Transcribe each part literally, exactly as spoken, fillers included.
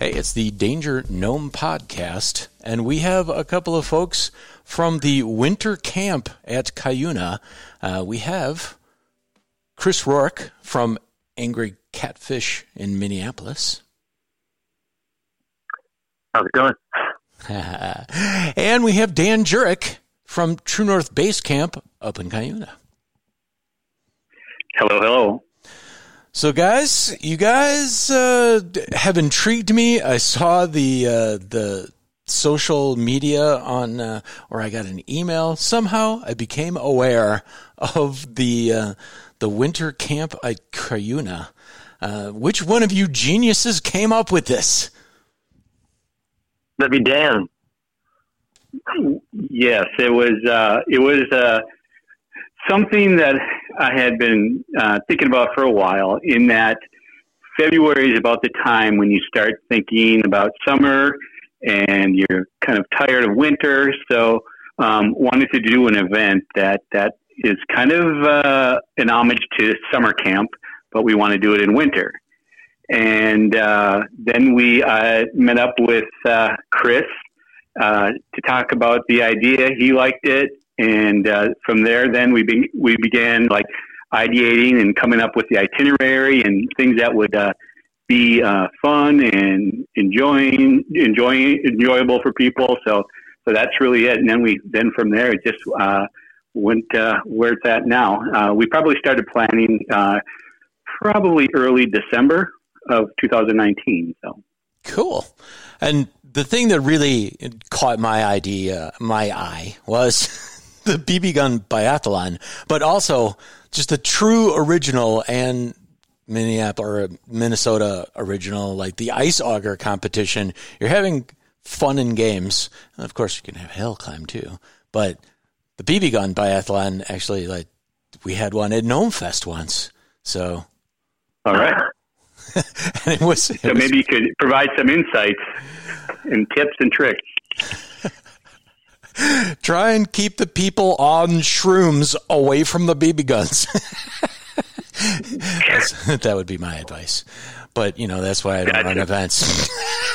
Hey, it's the Danger Gnome podcast, and we have a couple of folks from the winter camp at Cuyuna. Uh, we have Chris Rourke from Angry Catfish in Minneapolis. How's it going? And we have Dan Jurek from True North Base Camp up in Cuyuna. Hello, hello. So, guys, you guys uh, have intrigued me. I saw the uh, the social media on, uh, or I got an email. Somehow, I became aware of the uh, the winter camp at Cuyuna. Uh, which one of you geniuses came up with this? That'd be Dan. Yes, it was. Uh, it was uh, something that I had been uh, thinking about for a while. In that February is about the time when you start thinking about summer, and you're kind of tired of winter. So, um, wanted to do an event that that is kind of uh, an homage to summer camp, but we want to do it in winter. And uh, then we uh, met up with uh, Chris uh, to talk about the idea. He liked it, and uh, from there, then we be- we began like ideating and coming up with the itinerary and things that would uh, be uh, fun and enjoying, enjoying, enjoyable for people. So, so that's really it. And then we then from there, it just uh, went uh, where it's at now. Uh, we probably started planning uh, probably early December of two thousand nineteen. So cool. And the thing that really caught my idea, my eye, was the B B gun biathlon, but also just a true original and Minneapolis or Minnesota original, like the ice auger competition. You're having fun and games. And of course, you can have hill climb too. But the B B gun biathlon, actually, like we had one at Gnome Fest once. So, all right. and it was, it so was, maybe you could provide some insights and tips and tricks. Try and keep the people on shrooms away from the B B guns. That would be my advice. But, you know, that's why I don't gotcha. run events.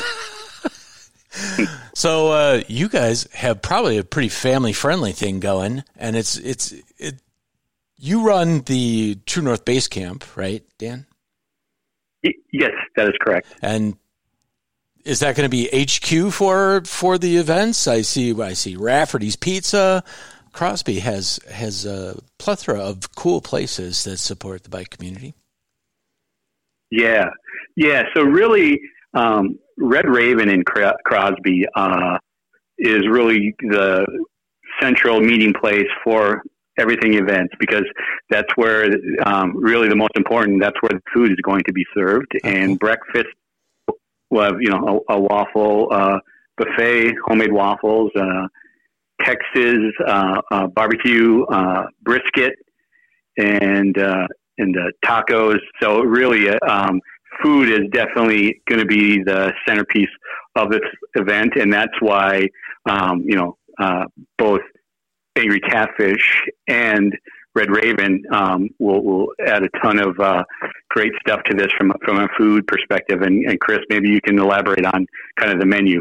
So uh, you guys have probably a pretty family-friendly thing going, and it's it's it. You run the True North Base Camp, right, Dan? Yes, that is correct. And is that going to be H Q for for the events? I see. I see. Rafferty's Pizza. Crosby has has a plethora of cool places that support the bike community. Yeah, yeah. So really, um, Red Raven in Crosby uh, is really the central meeting place for everything events, because that's where um, really the most important. That's where the food is going to be served, okay. And breakfast. We'll have, you know, a, a waffle uh, buffet, homemade waffles, uh, Texas uh, uh, barbecue, uh, brisket, and uh, and uh, tacos. So really, uh, um, food is definitely going to be the centerpiece of this event, and that's why um, you know uh, both Angry Catfish and Red Raven um, will will add a ton of uh, great stuff to this from from a food perspective. And, and Chris, maybe you can elaborate on kind of the menu.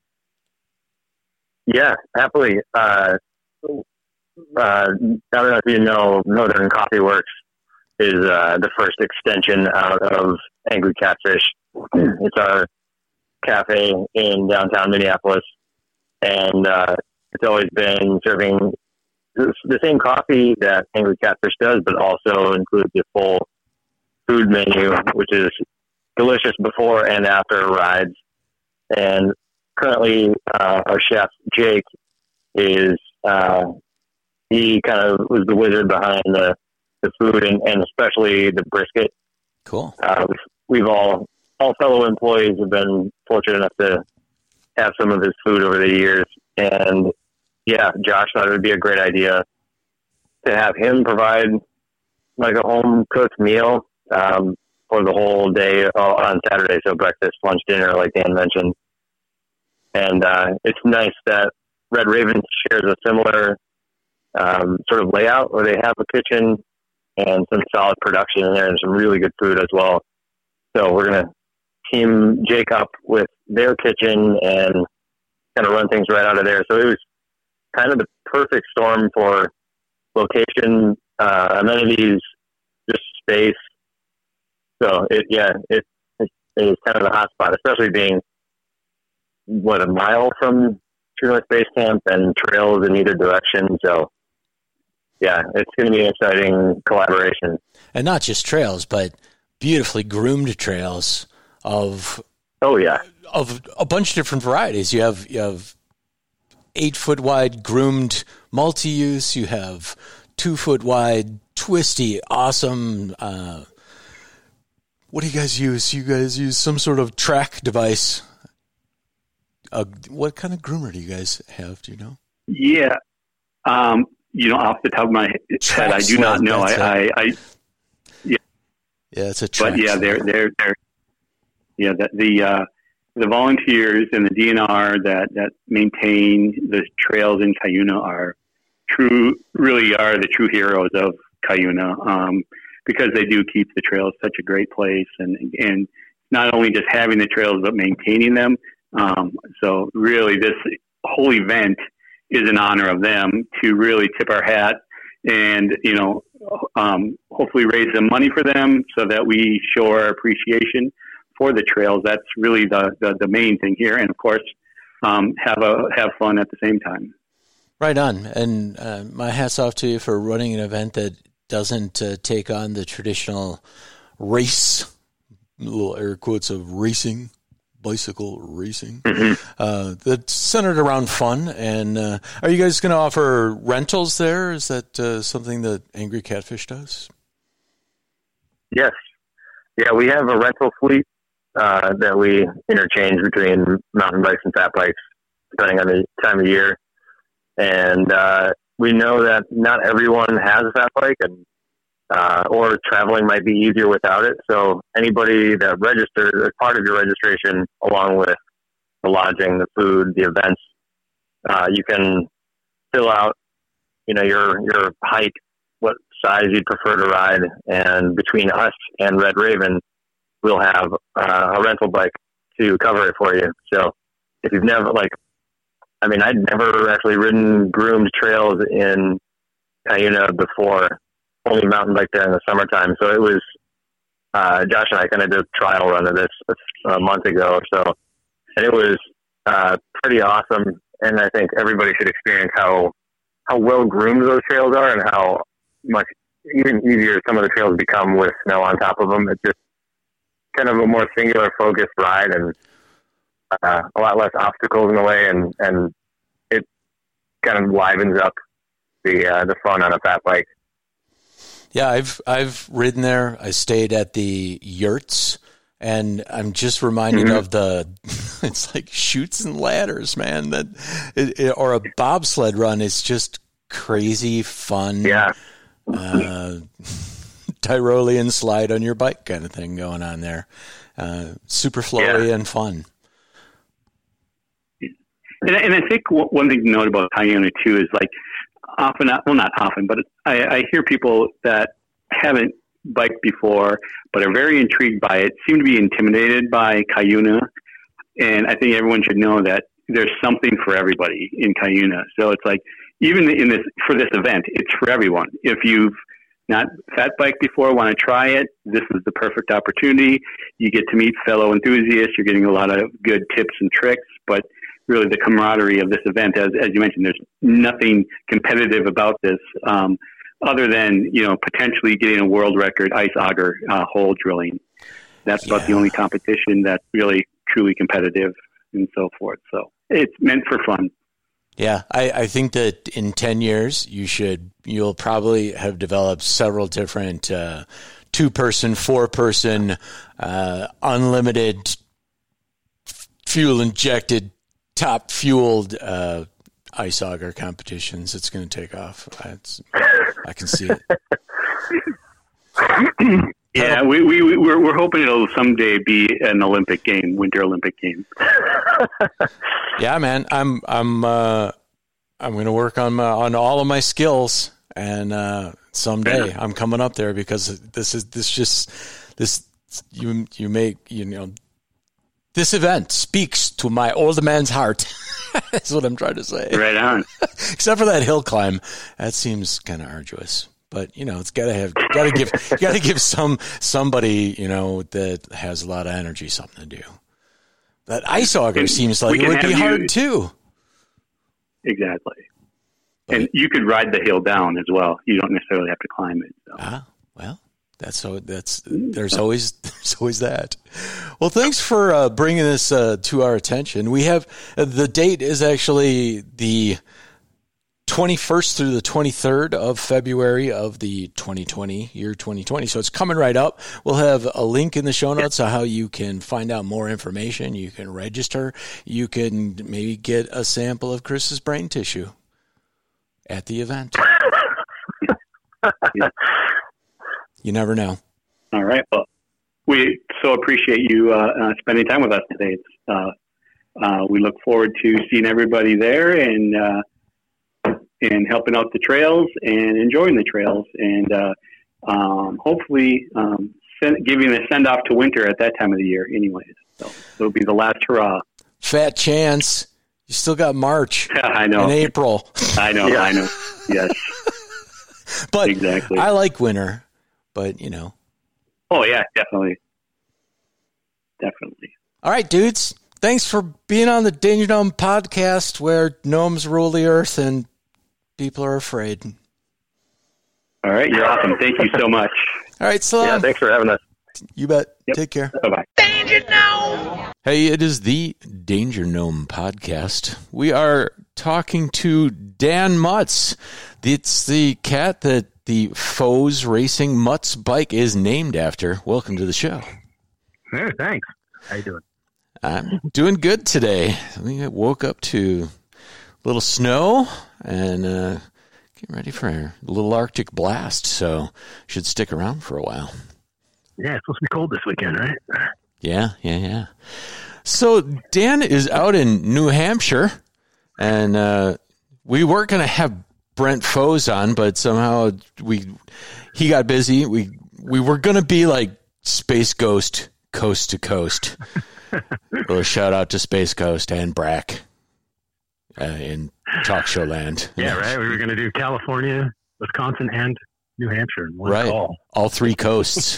Yeah, happily. Uh, uh, I don't know if you know, Northern Coffee Works is uh, the first extension out of Angry Catfish. It's our cafe in downtown Minneapolis, and uh, it's always been serving the same coffee that Angry Catfish does, but also includes the full food menu, which is delicious before and after rides. And currently, uh, our chef, Jake, is, uh, he kind of was the wizard behind the, the food and, and especially the brisket. Cool. Uh, we've, we've all, all fellow employees have been fortunate enough to have some of his food over the years. And yeah, Josh thought it would be a great idea to have him provide like a home cooked meal, um, for the whole day on Saturday. So breakfast, lunch, dinner, like Dan mentioned. And uh, it's nice that Red Raven shares a similar um, sort of layout where they have a kitchen and some solid production in there and some really good food as well. So we're going to team Jake up with their kitchen and kind of run things right out of there. So it was kind of the perfect storm for location, uh, amenities, just space. So it, yeah, it, it, it was kind of the hot spot, especially being what a mile from True North Base Camp and trails in either direction. So yeah, it's going to be an exciting collaboration. And not just trails, but beautifully groomed trails of oh yeah of a bunch of different varieties. You have you have eight foot wide groomed multi-use. You have two foot wide twisty awesome. Uh, what do you guys use? You guys use some sort of track device. Uh, what kind of groomer do you guys have? Do you know? Yeah, um, you know, off the top of my head, I do not know. I, I, I yeah, yeah, it's a track. But yeah, they're they're they're yeah the the uh, the volunteers and the D N R that that maintain the trails in Cuyuna are true, really are the true heroes of Cuyuna, um, because they do keep the trails such a great place, and and not only just having the trails but maintaining them. Um, so really, this whole event is in honor of them to really tip our hat and, you know, um, hopefully raise some money for them so that we show our appreciation for the trails. That's really the, the, the main thing here. And of course, um, have a, have fun at the same time. Right on. And uh, my hat's off to you for running an event that doesn't uh, take on the traditional race, little air quotes of racing, bicycle racing, mm-hmm. uh, that's centered around fun. And uh, are you guys going to offer rentals there? Is that uh, something that Angry Catfish does? Yes. Yeah, we have a rental fleet uh, that we interchange between mountain bikes and fat bikes, depending on the time of year. And uh, we know that not everyone has a fat bike, and uh, or traveling might be easier without it. So anybody that registers as part of your registration, along with the lodging, the food, the events, uh, you can fill out, you know, your your hike, what size you'd prefer to ride, and between us and Red Raven, we'll have uh, a rental bike to cover it for you. So if you've never, like, I mean, I'd never actually ridden groomed trails in Cuyuna before, only mountain bike there in the summertime. So it was, uh, Josh and I kind of did a trial run of this a month ago or so, and it was uh, pretty awesome. And I think everybody should experience how, how well groomed those trails are and how much even easier some of the trails become with snow on top of them. It's just kind of a more singular focused ride, and uh, a lot less obstacles in the way, and, and it kind of livens up the uh, the fun on a fat bike. Yeah, I've I've ridden there. I stayed at the yurts, and I'm just reminded mm-hmm. of the it's like chutes and ladders, man. That it, it, or a bobsled run is just crazy fun. Yeah. Uh, Tyrolean slide on your bike kind of thing going on there. Uh, super flowy yeah. and fun. And, and I think one thing to note about Cuyuna too is, like, often, well, not often, but I, I hear people that haven't biked before but are very intrigued by it, seem to be intimidated by Cuyuna. And I think everyone should know that there's something for everybody in Cuyuna. So it's like, even in this, for this event, it's for everyone. If you've not fat biked before, want to try it, this is the perfect opportunity. You get to meet fellow enthusiasts. You're getting a lot of good tips and tricks, but really the camaraderie of this event, as, as you mentioned, there's nothing competitive about this, um, other than, you know, potentially getting a world record ice auger uh, hole drilling. That's yeah. about the only competition that's really truly competitive and so forth. So it's meant for fun. Yeah, I, I think that in ten years, you should, you'll probably have developed several different uh, two-person, four-person, uh, unlimited, fuel-injected, top-fueled uh, ice auger competitions. It's going to take off. It's, I can see it. Yeah, we, we, we're, we're hoping it'll someday be an Olympic game, Winter Olympic game. Yeah, man, I'm I'm uh, I'm going to work on my, on all of my skills, and uh, someday I'm coming up there, because this is this just this you you make you know this event speaks to my old man's heart. That's what I'm trying to say. Right on. Except for that hill climb. That seems kind of arduous. But, you know, it's got to have, got to give, got to give some, somebody, you know, that has a lot of energy something to do. That ice auger and seems like it would be hard you, too. Exactly. But, and you could ride the hill down as well. You don't necessarily have to climb it. So. Ah, well, that's so that's, there's always, there's always that. Well, thanks for uh, bringing this uh, to our attention. We have, uh, the date is actually the twenty-first through the twenty-third of February of the twenty twenty, year twenty twenty. So it's coming right up. We'll have a link in the show notes of how you can find out more information. You can register. You can maybe get a sample of Chris's brain tissue at the event. You never know. All right. Well, we so appreciate you uh, uh, spending time with us today. It's, uh, uh, we look forward to seeing everybody there and, uh, and helping out the trails and enjoying the trails and uh, um, hopefully um, send, giving a send off to winter at that time of the year anyways. So it'll be the last hurrah. Fat chance. You still got March. I know. And April. I know. Yeah. I know. Yes. But exactly. I like winter, but you know. Oh yeah, definitely. Definitely. All right, dudes. Thanks for being on the Danger Gnome podcast where gnomes rule the earth and people are afraid. All right. You're awesome. Thank you so much. All right. So yeah, thanks for having us. You bet. Yep. Take care. Bye-bye. Danger Gnome! Hey, it is the Danger Gnome podcast. We are talking to Dan Mutz. It's the cat that the Foes Racing Mutz bike is named after. Welcome to the show. Hey, thanks. How you doing? I'm doing good today. We woke up to a little snow and uh, getting ready for a little Arctic blast, so should stick around for a while. Yeah, it's supposed to be cold this weekend, right? Yeah, yeah, yeah. So Dan is out in New Hampshire, and uh, we were going to have Brent Foes on, but somehow we he got busy. We we were going to be like Space Ghost, coast to coast. Well, shout out to Space Ghost and Brack uh, in talk show land. Yeah, right. We were going to do California, Wisconsin, and New Hampshire in one right. call. All three coasts.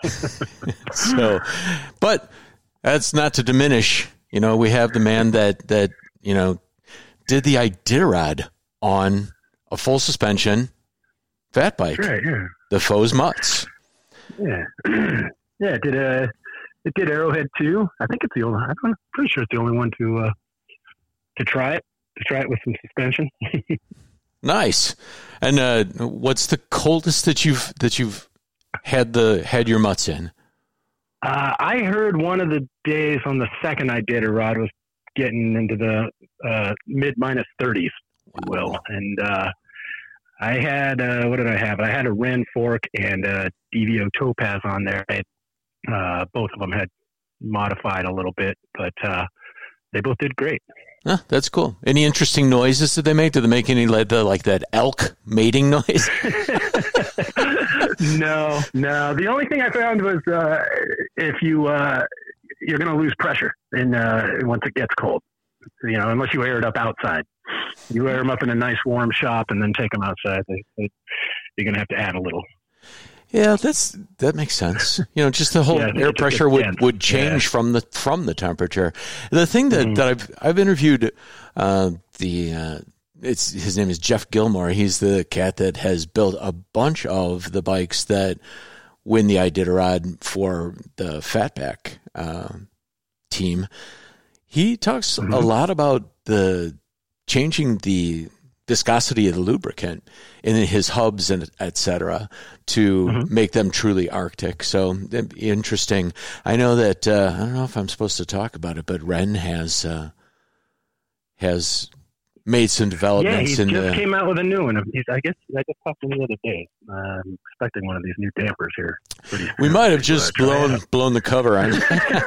So, but that's not to diminish. You know, we have the man that that you know did the Iditarod on a full suspension fat bike. Right. Yeah. The Foes Mutz. Yeah. Yeah. It did a. It did Arrowhead too. I think it's the only. I'm pretty sure it's the only one to uh, to try it. To try it with some suspension. Nice. And uh, what's the coldest that you've that you've had the had your Mutz in? Uh, I heard one of the days on the second I did a rod was getting into the uh, mid minus thirties, wow. Will, and uh, I had uh, what did I have? I had a Ren fork and a D V O Topaz on there. I had, uh, both of them had modified a little bit, but uh, they both did great. Huh, that's cool. Any interesting noises did they make? Did they make any like, the, like that elk mating noise? No, no. The only thing I found was uh, if you uh, you're going to lose pressure in uh, once it gets cold. You know, unless you air it up outside. You air them up in a nice warm shop and then take them outside. They, they, you're going to have to add a little. Yeah, that's that makes sense. You know, just the whole yeah, air pressure would, would change yeah. from the from the temperature. The thing that, mm. that I've I've interviewed uh, the uh, it's his name is Jeff Gilmore. He's the cat that has built a bunch of the bikes that win the Iditarod for the Fatback uh, team. He talks mm-hmm. a lot about the changing the viscosity of the lubricant in his hubs and et cetera to mm-hmm. make them truly Arctic. So interesting. I know that, uh, I don't know if I'm supposed to talk about it, but Ren has, uh, has made some developments. Yeah, he in just the, came out with a new one. He's, I guess I just talked to him the other day. Uh, I'm expecting one of these new dampers here. Pretty we might have just blown blown the cover on.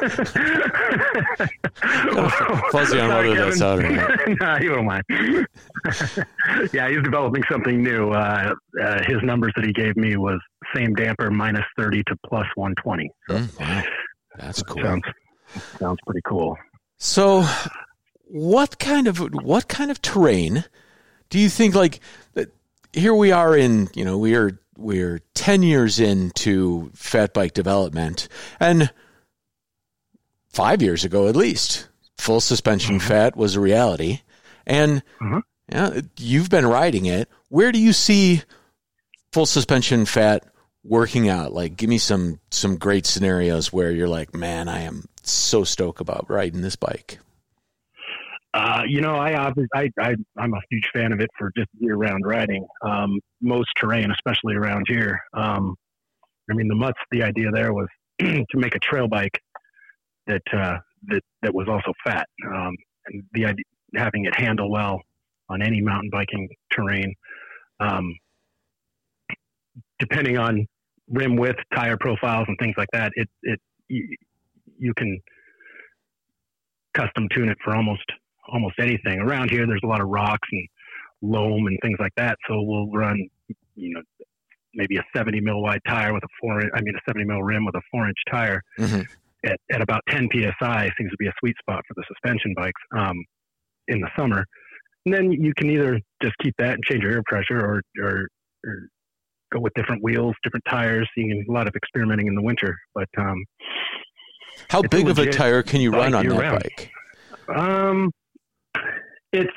Fuzzy on whether that's out or not. Nah, you don't mind. Yeah, he's developing something new. Uh, uh, his numbers that he gave me was same damper minus thirty to plus one twenty. So, mm, wow. That's cool. Sounds, Sounds pretty cool. So, what kind of what kind of terrain do you think? Like, here we are in, you know, we are we're ten years into fat bike development, and five years ago at least, full suspension mm-hmm. fat was a reality, and mm-hmm. yeah, you've been riding it. Where do you see full suspension fat working out? Like, give me some some great scenarios where you're like, man, I am so stoked about riding this bike. Uh, you know, I, I, I, I'm a huge fan of it for just year-round riding. Um, most terrain, especially around here. Um, I mean, the Mutts, the idea there was to make a trail bike that uh, that that was also fat, um, and the idea having it handle well on any mountain biking terrain. Um, depending on rim width, tire profiles, and things like that, it it you, you can custom tune it for almost almost anything. Around here, there's a lot of rocks and loam and things like that. So we'll run, you know, maybe a seventy mil wide tire with a four, I mean, a seventy mil rim with a four inch tire mm-hmm. at, at about ten P S I seems to be a sweet spot for the suspension bikes um, in the summer. And then you can either just keep that and change your air pressure or, or, or go with different wheels, different tires. You can a lot of experimenting in the winter, but um, how big of a tire can you run on that round. bike? Um, it's,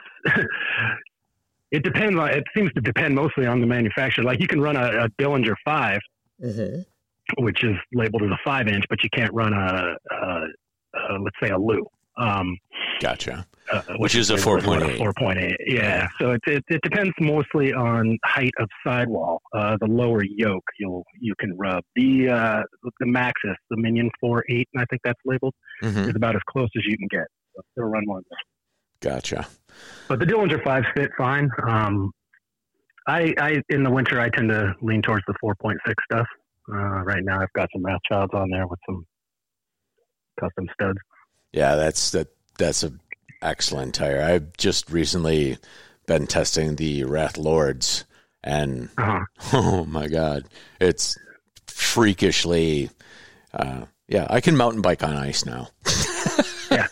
it depends on, it seems to depend mostly on the manufacturer. Like you can run a, a Dillinger five, mm-hmm. which is labeled as a five inch, but you can't run a, a, a let's say a Lu. Um, gotcha. Uh, which, which is a four point eight. four point eight. Yeah. So it, it, it depends mostly on height of sidewall. Uh, the lower yoke you'll, you can rub. The, uh, the Maxxis, the Minion four eight, and I think that's labeled, mm-hmm. is about as close as you can get. So it'll run one there. Gotcha. But the Dillinger fives fit fine. Um, I, I, in the winter, I tend to lean towards the four point six stuff. Uh, right now I've got some Rothschilds on there with some custom studs. Yeah, that's that. That's a excellent tire. I've just recently been testing the Wrath Lords, and uh-huh. oh my god, it's freakishly. Uh, yeah, I can mountain bike on ice now. Yeah,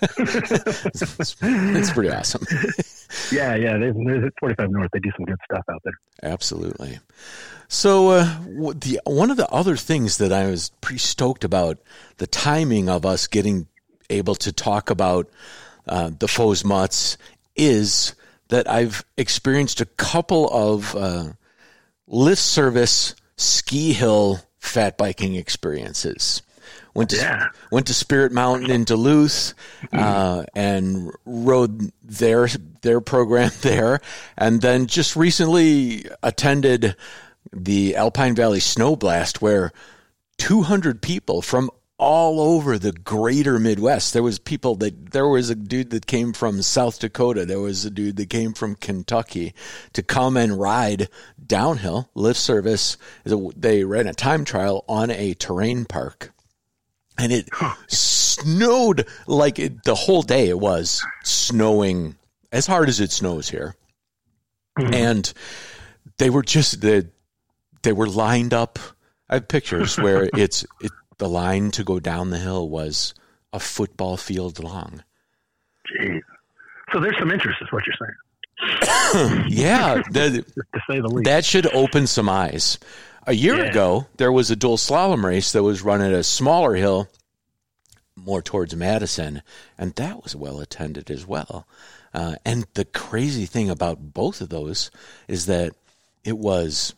it's, it's pretty awesome. yeah, yeah. There's, there's forty-five North. They do some good stuff out there. Absolutely. So uh, the one of the other things that I was pretty stoked about, the timing of us getting able to talk about uh, the Foes Mutts, is that I've experienced a couple of uh, lift service ski hill fat biking experiences. Went to yeah. went to Spirit Mountain in Duluth uh, and rode their their program there, and then just recently attended the Alpine Valley Snow Blast, where two hundred people from all over the greater Midwest. There was people that there was a dude that came from South Dakota. There was a dude that came from Kentucky to come and ride downhill lift service. They ran a time trial on a terrain park, and it huh. snowed like it, the whole day. It was snowing as hard as it snows here. Mm-hmm. And they were just, they, they were lined up. I have pictures where it's, it, the line to go down the hill was a football field long. Jeez. So there's some interest, is what you're saying. Yeah. That, to say the least. That should open some eyes. A year yeah. ago, there was a dual slalom race that was run at a smaller hill, more towards Madison, and that was well attended as well. Uh, and the crazy thing about both of those is that it was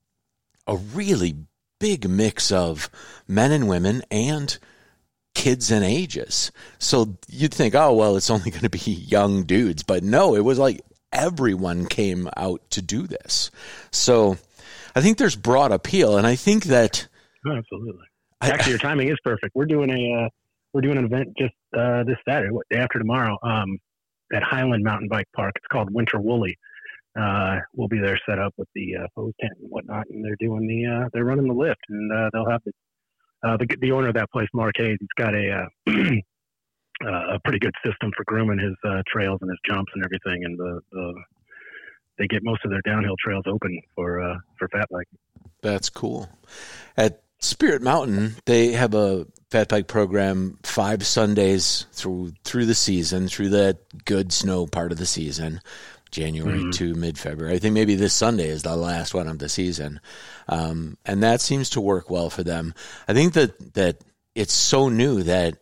a really big mix of men and women and kids and ages. So you'd think, oh, well, it's only going to be young dudes. But no, it was like everyone came out to do this. So I think there's broad appeal. And I think that... Oh, absolutely. Actually, I, your timing is perfect. We're doing a uh, we're doing an event just uh, this Saturday, what, day after tomorrow, um, at Highland Mountain Bike Park. It's called Winter Woolly. Uh, we'll be there set up with the uh, Foes tent and whatnot, and they're doing the uh, they're running the lift, and uh, they'll have the, uh, the the owner of that place, Mark Hayes. He's got a uh, uh, a pretty good system for grooming his uh, trails and his jumps and everything, and the, the they get most of their downhill trails open for uh, for fat biking. That's cool. At Spirit Mountain, they have a fat bike program five Sundays through through the season, through the good snow part of the season, January mm-hmm. to mid-February. I think maybe this Sunday is the last one of the season. Um, and that seems to work well for them. I think that, that it's so new that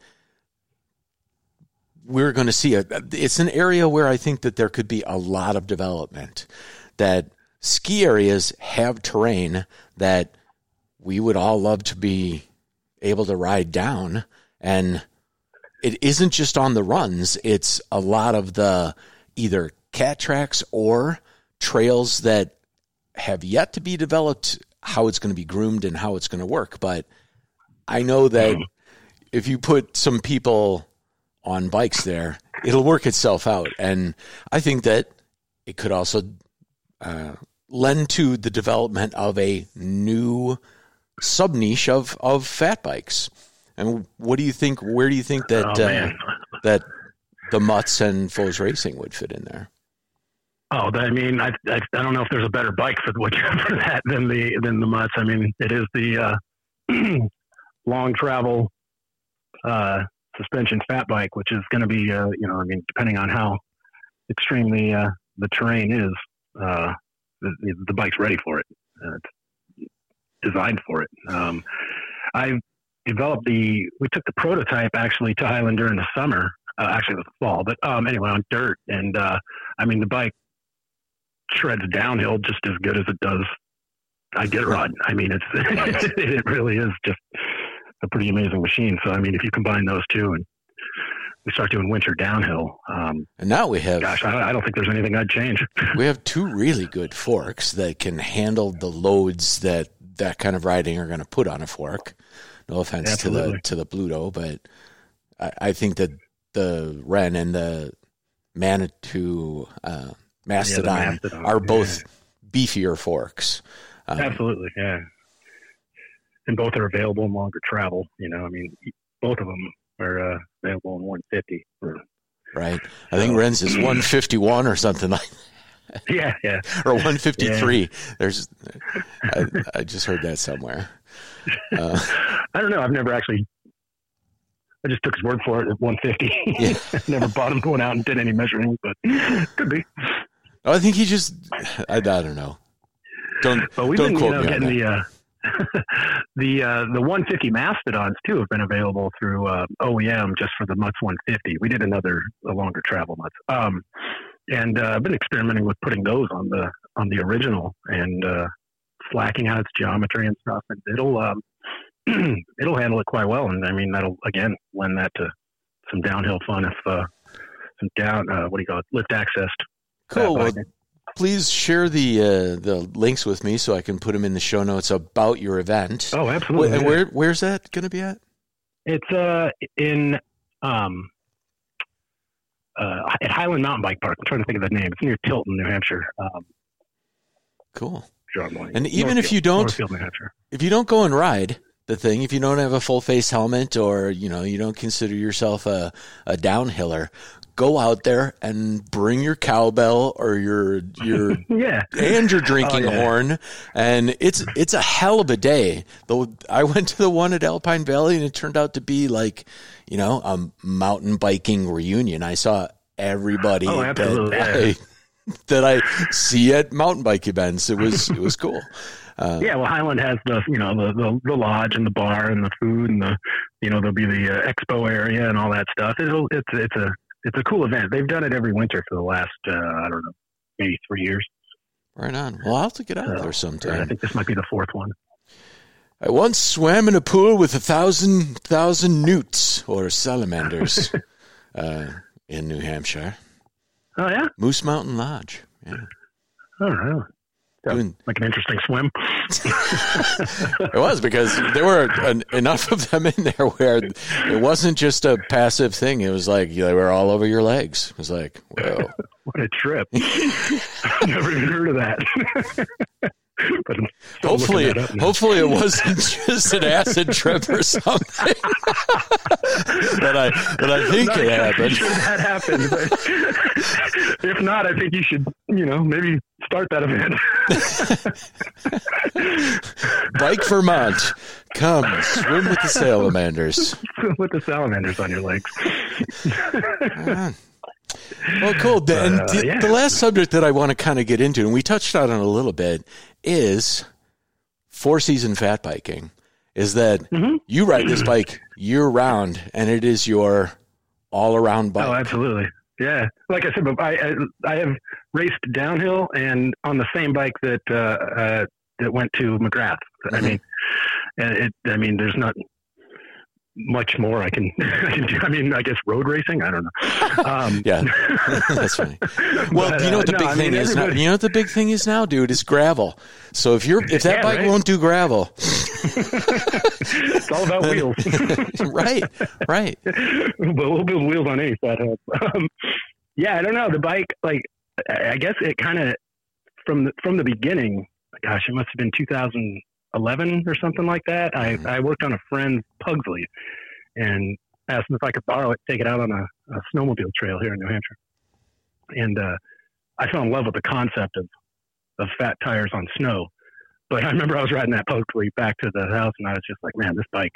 we're going to see a, it's an area where I think that there could be a lot of development, that ski areas have terrain that we would all love to be able to ride down. And it isn't just on the runs. It's a lot of the either cat tracks or trails that have yet to be developed, how it's going to be groomed and how it's going to work. But I know that if you put some people on bikes there, it'll work itself out. And I think that it could also uh, lend to the development of a new sub niche of, of fat bikes. And what do you think, where do you think that, oh, uh, that the Mutts and Foes Racing would fit in there? Oh, I mean, I, I I don't know if there's a better bike for what for that than the than the Mutts. I mean, it is the uh, long travel uh, suspension fat bike, which is going to be, uh, you know, I mean, depending on how extreme the uh, the terrain is, uh, the, the bike's ready for it. Uh, it's designed for it. Um, I developed the. We took the prototype actually to Highland during the summer. Uh, actually, it was the fall, but um, anyway, on dirt, and uh, I mean, the bike shreds downhill just as good as it does Iditarod. I mean, it's it really is just a pretty amazing machine. So, I mean, if you combine those two and we start doing winter downhill, um, and now we have, gosh, I, I don't think there's anything I'd change. We have two really good forks that can handle the loads that that kind of riding are going to put on a fork. No offense Absolutely. to the to the Bluto, but I, I think that the Wren and the Manitou uh, Mastodon, yeah, Mastodon are both yeah. beefier forks. Um, Absolutely, yeah. And both are available in longer travel. You know, I mean, both of them are uh, available in one fifty. For, right. I think uh, Wren's is one fifty-one or something like that. Yeah, yeah. Or one fifty-three. Yeah. There's, I, I just heard that somewhere. Uh, I don't know. I've never actually. I just took his word for it at one fifty. Yeah. Never bought him going out and did any measuring, but could be. I think he just, I, I don't know. Don't, but we've don't been, quote you know, me getting on the, uh, the, uh, the one fifty Mastodons too have been available through, uh, O E M just for the Mutts one fifty. We did another, a longer travel Mutts. Um, and, uh, I've been experimenting with putting those on the, on the original and, uh, slacking out its geometry and stuff. And it'll, um, it'll handle it quite well. And I mean, that'll again lend that to some downhill fun if, uh, some down, uh, what do you call it? Lift access. Cool. Well, please share the, uh, the links with me so I can put them in the show notes about your event. Oh, absolutely. And where, where's that going to be at? It's, uh, in, um, uh, at Highland Mountain Bike Park. I'm trying to think of the name. It's near Tilton, New Hampshire. Um, cool. And even if you don't, if you don't go and ride the thing, if you don't have a full face helmet or, you know, you don't consider yourself a, a downhiller, go out there and bring your cowbell or your, your, yeah, and your drinking oh, yeah. horn. And it's, it's a hell of a day. Though I went to the one at Alpine Valley and it turned out to be like, you know, a mountain biking reunion. I saw everybody oh, absolutely. that, I, that I see at mountain bike events. It was, it was cool. Uh, yeah, well, Highland has the, you know, the, the, the lodge and the bar and the food and the, you know, there'll be the uh, expo area and all that stuff. It'll, it's, it's a, it's a cool event. They've done it every winter for the last, uh, I don't know, maybe three years. Right on. Well, I'll have to get out so, there sometime. I think this might be the fourth one. I once swam in a pool with a thousand, thousand newts or salamanders uh, in New Hampshire. Oh, yeah? Moose Mountain Lodge. Yeah. Oh, really? Doing, like an interesting swim. It was because there were an, enough of them in there where it wasn't just a passive thing. It was like they were all over your legs. It was like, whoa. What a trip. I've never even heard of that. But hopefully, hopefully it wasn't just an acid trip or something. But I, but I think not it happened. Sure that happened. But if not, I think you should, you know, maybe start that event. Bike Vermont. Come swim with the salamanders. With the salamanders on your legs. uh, well, cool. The, and uh, the, yeah. the last subject that I want to kind of get into, and we touched on it a little bit, is four-season fat biking. Is that mm-hmm. you ride this bike year-round, and it is your all-around bike. Oh, absolutely. Yeah. Like I said, but I, I, I have raced downhill and on the same bike that uh, uh, that went to McGrath. Mm-hmm. I mean, it. I mean, there's not much more I can, I can do. I mean, I guess road racing. I don't know. Um, yeah, that's funny. Well, but, you know what the uh, big no, thing I mean, is now? You know what the big thing is now, dude? Is gravel. So if you're if that yeah, bike right? won't do gravel, it's all about wheels. right, right. But we'll build wheels on any fat head. Um, yeah, I don't know. The bike, like, I guess it kind of from the, from the beginning. Gosh, it must have been two thousand eleven or something like that. I, mm-hmm. I worked on a friend's Pugsley and asked him if I could borrow it, take it out on a, a snowmobile trail here in New Hampshire. And uh, I fell in love with the concept of, of fat tires on snow. But I remember I was riding that Pugsley back to the house, and I was just like, man, this bike,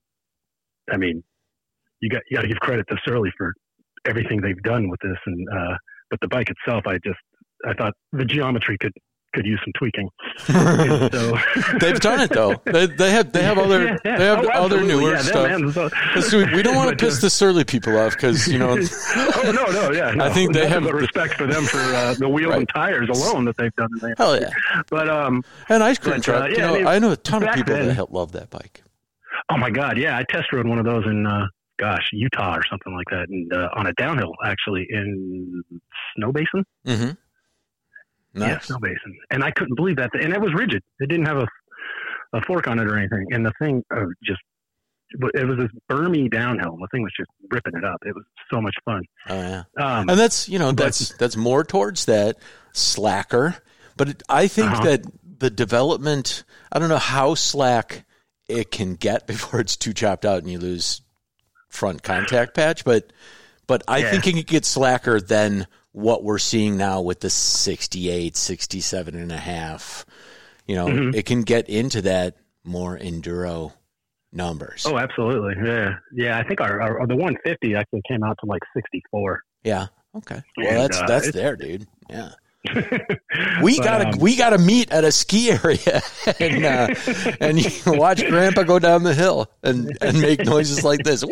I mean, you got you got to give credit to Surly for everything they've done with this. And uh, but the bike itself, I just, I thought the geometry could, could use some tweaking. So they've done it though. They, they have they have other yeah, yeah. they have oh, other newer yeah, stuff. So, we, we don't want to piss uh, the Surly people off because you know. oh no no yeah. No. I think they have the respect for them for uh, the wheels right. and tires alone that they've done. Hell yeah. But um, an ice cream but, truck. Uh, yeah, you know, I, mean, I know a ton of people then, that love that bike. Oh my god, yeah! I test rode one of those in uh, gosh Utah or something like that, and uh, on a downhill actually in Snow Basin. Mm-hmm. Nice. Yeah, Snow Basin. And I couldn't believe that. And it was rigid. It didn't have a, a fork on it or anything. And the thing uh, just, it was this bermy downhill. The thing was just ripping it up. It was so much fun. Oh, yeah. Um, and that's, you know, that's but, that's more towards that slacker. But it, I think uh-huh. that the development, I don't know how slack it can get before it's too chopped out and you lose front contact patch. But, but I yeah. think it can get slacker than what we're seeing now with the sixty-eight, sixty-seven and a half, you know, mm-hmm. it can get into that more enduro numbers. Oh, absolutely. Yeah. Yeah. I think our, our the one fifty actually came out to like sixty-four. Yeah. Okay. Well, and, that's, uh, that's there, dude. Yeah. we but, gotta um, we gotta meet at a ski area and uh, and you can watch Grandpa go down the hill and, and make noises like this.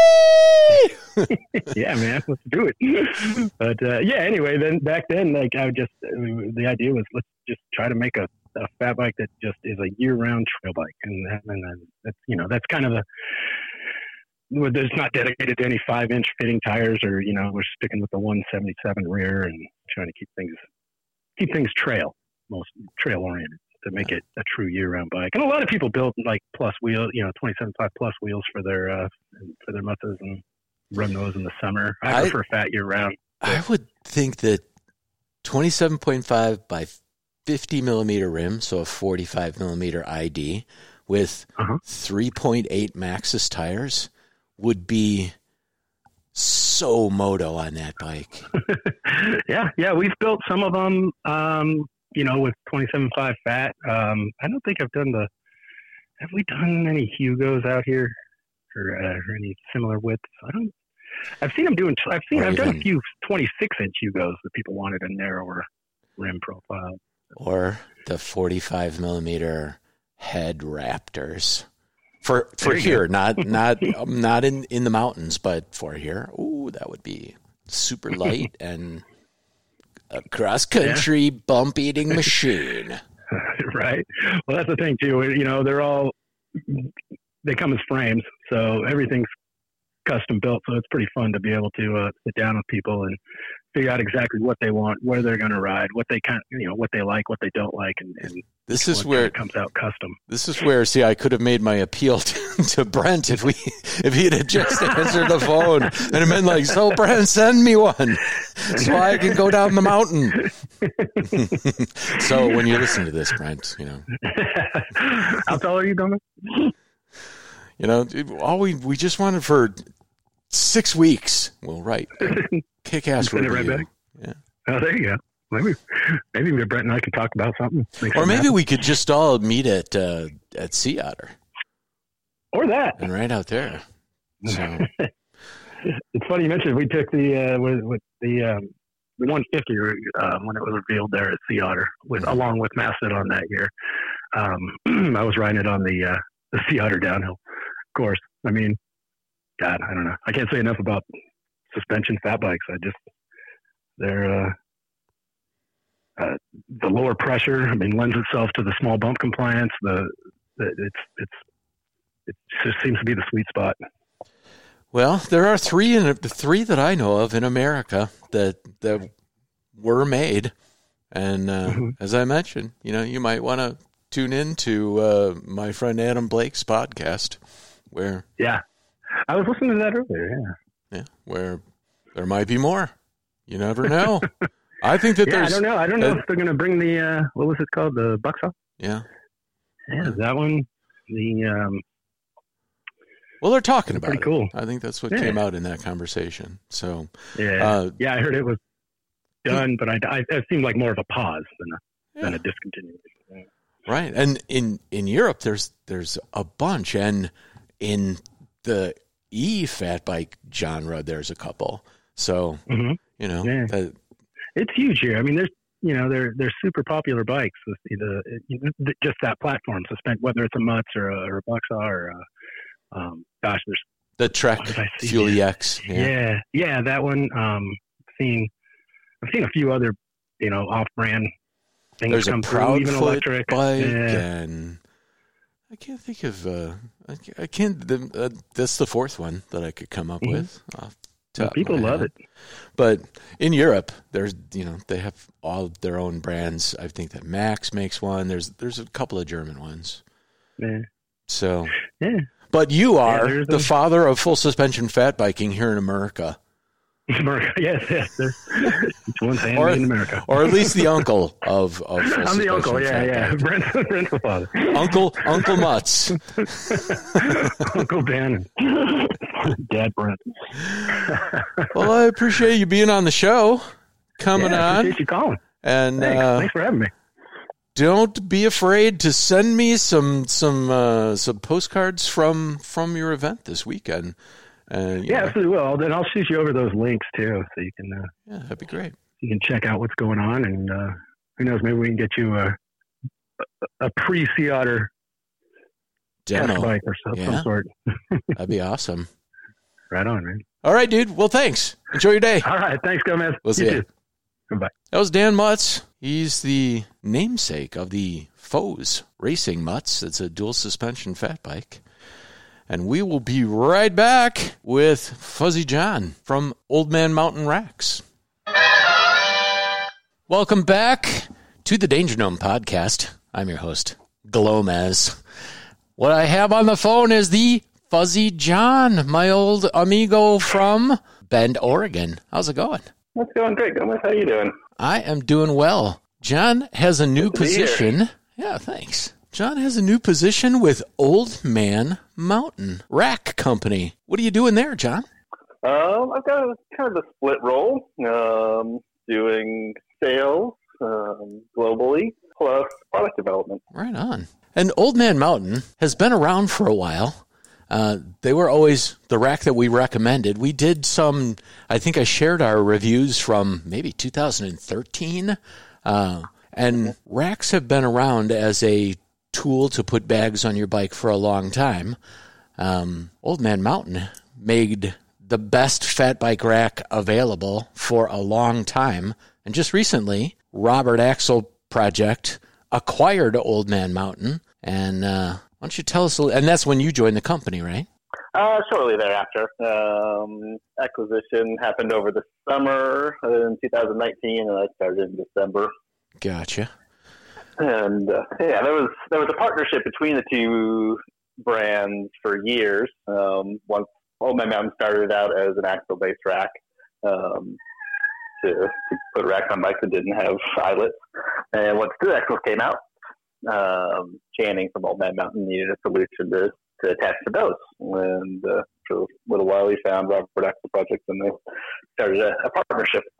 Whee! Yeah, man, let's do it. But uh, yeah, anyway, then back then, like I would just the idea was let's just try to make a, a fat bike that just is a year-round trail bike, and and then that's you know that's kind of the. There's not dedicated to any five-inch fitting tires, or you know, we're sticking with the one seventy-seven rear and trying to keep things keep things trail, most trail oriented, to make it a true year-round bike. And a lot of people build like plus wheel, you know, twenty-seven point five plus wheels for their uh, for their mutters and run those in the summer. I, I prefer fat year-round. I would think that twenty-seven point five by fifty millimeter rim, so a forty-five millimeter I D with uh-huh. three point eight Maxxis tires would be so moto on that bike. yeah, yeah, we've built some of them, um, you know, with twenty-seven point five fat. Um, I don't think I've done the. Have we done any Hugos out here, or, uh, or any similar widths? I don't. I've seen them doing. I've seen. Or I've even, done a few twenty-six inch Hugos that people wanted a narrower rim profile. Or the forty-five millimeter head Raptors. For for here, go. not not um, not in, in the mountains, but for here, ooh, that would be super light and a cross country yeah. bump eating machine. Right. Well, that's the thing too. You know, they're all they come as frames, so everything's custom built. So it's pretty fun to be able to uh, sit down with people and figure out exactly what they want, where they're going to ride, what they kind, you know, what they like, what they don't like, and, and this is where it comes out custom. This is where, see, I could have made my appeal to, to Brent if we, if he had just answered the phone and have been like, "So Brent, send me one so I can go down the mountain." So when you listen to this, Brent, you know, how tall are you, Donald? You know, all we we just wanted for six weeks. Well, right. Kick ass review. Right back? Yeah. Oh, there you go. maybe maybe Brent and I could talk about something. Or maybe happen. we could just all meet at uh, at Sea Otter. Or that. And right out there. So. It's funny you mentioned we took the uh, with, with the um, the one fifty uh, when it was revealed there at Sea Otter, with mm-hmm. along with Mastodon that year. Um, I was riding it on the uh, the Sea Otter downhill course. I mean, God, I don't know. I can't say enough about suspension fat bikes. I just they're uh, uh, the lower pressure. I mean, lends itself to the small bump compliance. The, the it's it's it just seems to be the sweet spot. Well, there are three in the three that I know of in America that that were made, and uh, mm-hmm. as I mentioned, you know, you might want to tune in to uh, my friend Adam Blake's podcast, where yeah, I was listening to that earlier. Yeah, yeah, where there might be more. You never know. I think that yeah, there's. I don't know. I don't know uh, if they're going to bring the uh, what was it called, the Bucksaw? Yeah, yeah, is that one the. Um, Well, they're talking about pretty it. Cool. I think that's what yeah. came out in that conversation. So, yeah, uh, yeah, I heard it was done, but I, I it seemed like more of a pause than a yeah. than a discontinuation. Yeah. Right, and in, in Europe, there's there's a bunch, and in the e fat bike genre, there's a couple. So, mm-hmm. you know, yeah. that, it's huge here. I mean, there's you know they're they're super popular bikes. The, the just that platform, suspend whether it's a Mutz or a, or a Bucksaw or a Um, gosh, there's the Trek Fuel E X. Yeah. yeah, yeah, that one. Um, seen, I've seen a few other, you know, off-brand things there's come a Proudfoot through, even electric. bike, yeah. and I can't think of. Uh, I can't. I can't the, uh, that's the fourth one that I could come up mm-hmm. with. Off the top People of my love head. it, but in Europe, there's you know they have all their own brands. I think that Max makes one. There's there's a couple of German ones. Yeah. So. Yeah. But you are yeah, the a... father of full suspension fat biking here in America. America, yes, yes. It's one hand or, in America. Or at least the uncle of, of full I'm the uncle, yeah, yeah. Bike. Brent's, Brent's the father. Uncle, Uncle Mutz. Uncle Dan. Dad Brent. Well, I appreciate you being on the show, coming yeah, I on. appreciate you calling. And, Thanks. Uh, Thanks for having me. Don't be afraid to send me some some uh, some postcards from from your event this weekend. Uh, yeah, know. absolutely. Well, then I'll shoot you over those links too, so you can. Uh, yeah, that'd be great. You can check out what's going on, and uh, who knows, maybe we can get you a a pre-Sea Otter demo test bike or some, yeah. some sort. That'd be awesome. Right on, man. All right, dude. Well, thanks. Enjoy your day. All right, thanks, Gomez. We'll see you. Goodbye. That was Dan Mutz. He's the namesake of the Foes Racing Mutz. It's a dual suspension fat bike. And we will be right back with Fuzzy John from Old Man Mountain Racks. Welcome back to the Danger Gnome podcast. I'm your host, Glomez. What I have on the phone is the Fuzzy John, my old amigo from Bend, Oregon. How's it going? It's going great, Gomez. How you doing? I am doing well. John has a new position. Yeah, thanks. John has a new position with Old Man Mountain Rack Company. What are you doing there, John? Um, I've got a, kind of a split role, um, doing sales um, globally, plus product development. Right on. And Old Man Mountain has been around for a while. Uh, they were always the rack that we recommended. We did some, I think I shared our reviews from maybe two thousand thirteen. Uh, and racks have been around as a tool to put bags on your bike for a long time. Um, Old Man Mountain made the best fat bike rack available for a long time. And just recently, Robert Axel Project acquired Old Man Mountain. And uh, why don't you tell us a little, and that's when you joined the company, right? Uh, shortly thereafter. Um, acquisition happened over the summer in two thousand nineteen, and I started in December. Gotcha. And uh, yeah, there was there was a partnership between the two brands for years. Um, once Old Man Mountain started out as an axle-based rack um, to, to put racks on bikes that didn't have eyelets, and once two axles came out, um, Channing from Old Man Mountain needed a solution to, to attach to those. And uh, for a little while, we found Robert Axel Project, and they started a, a partnership.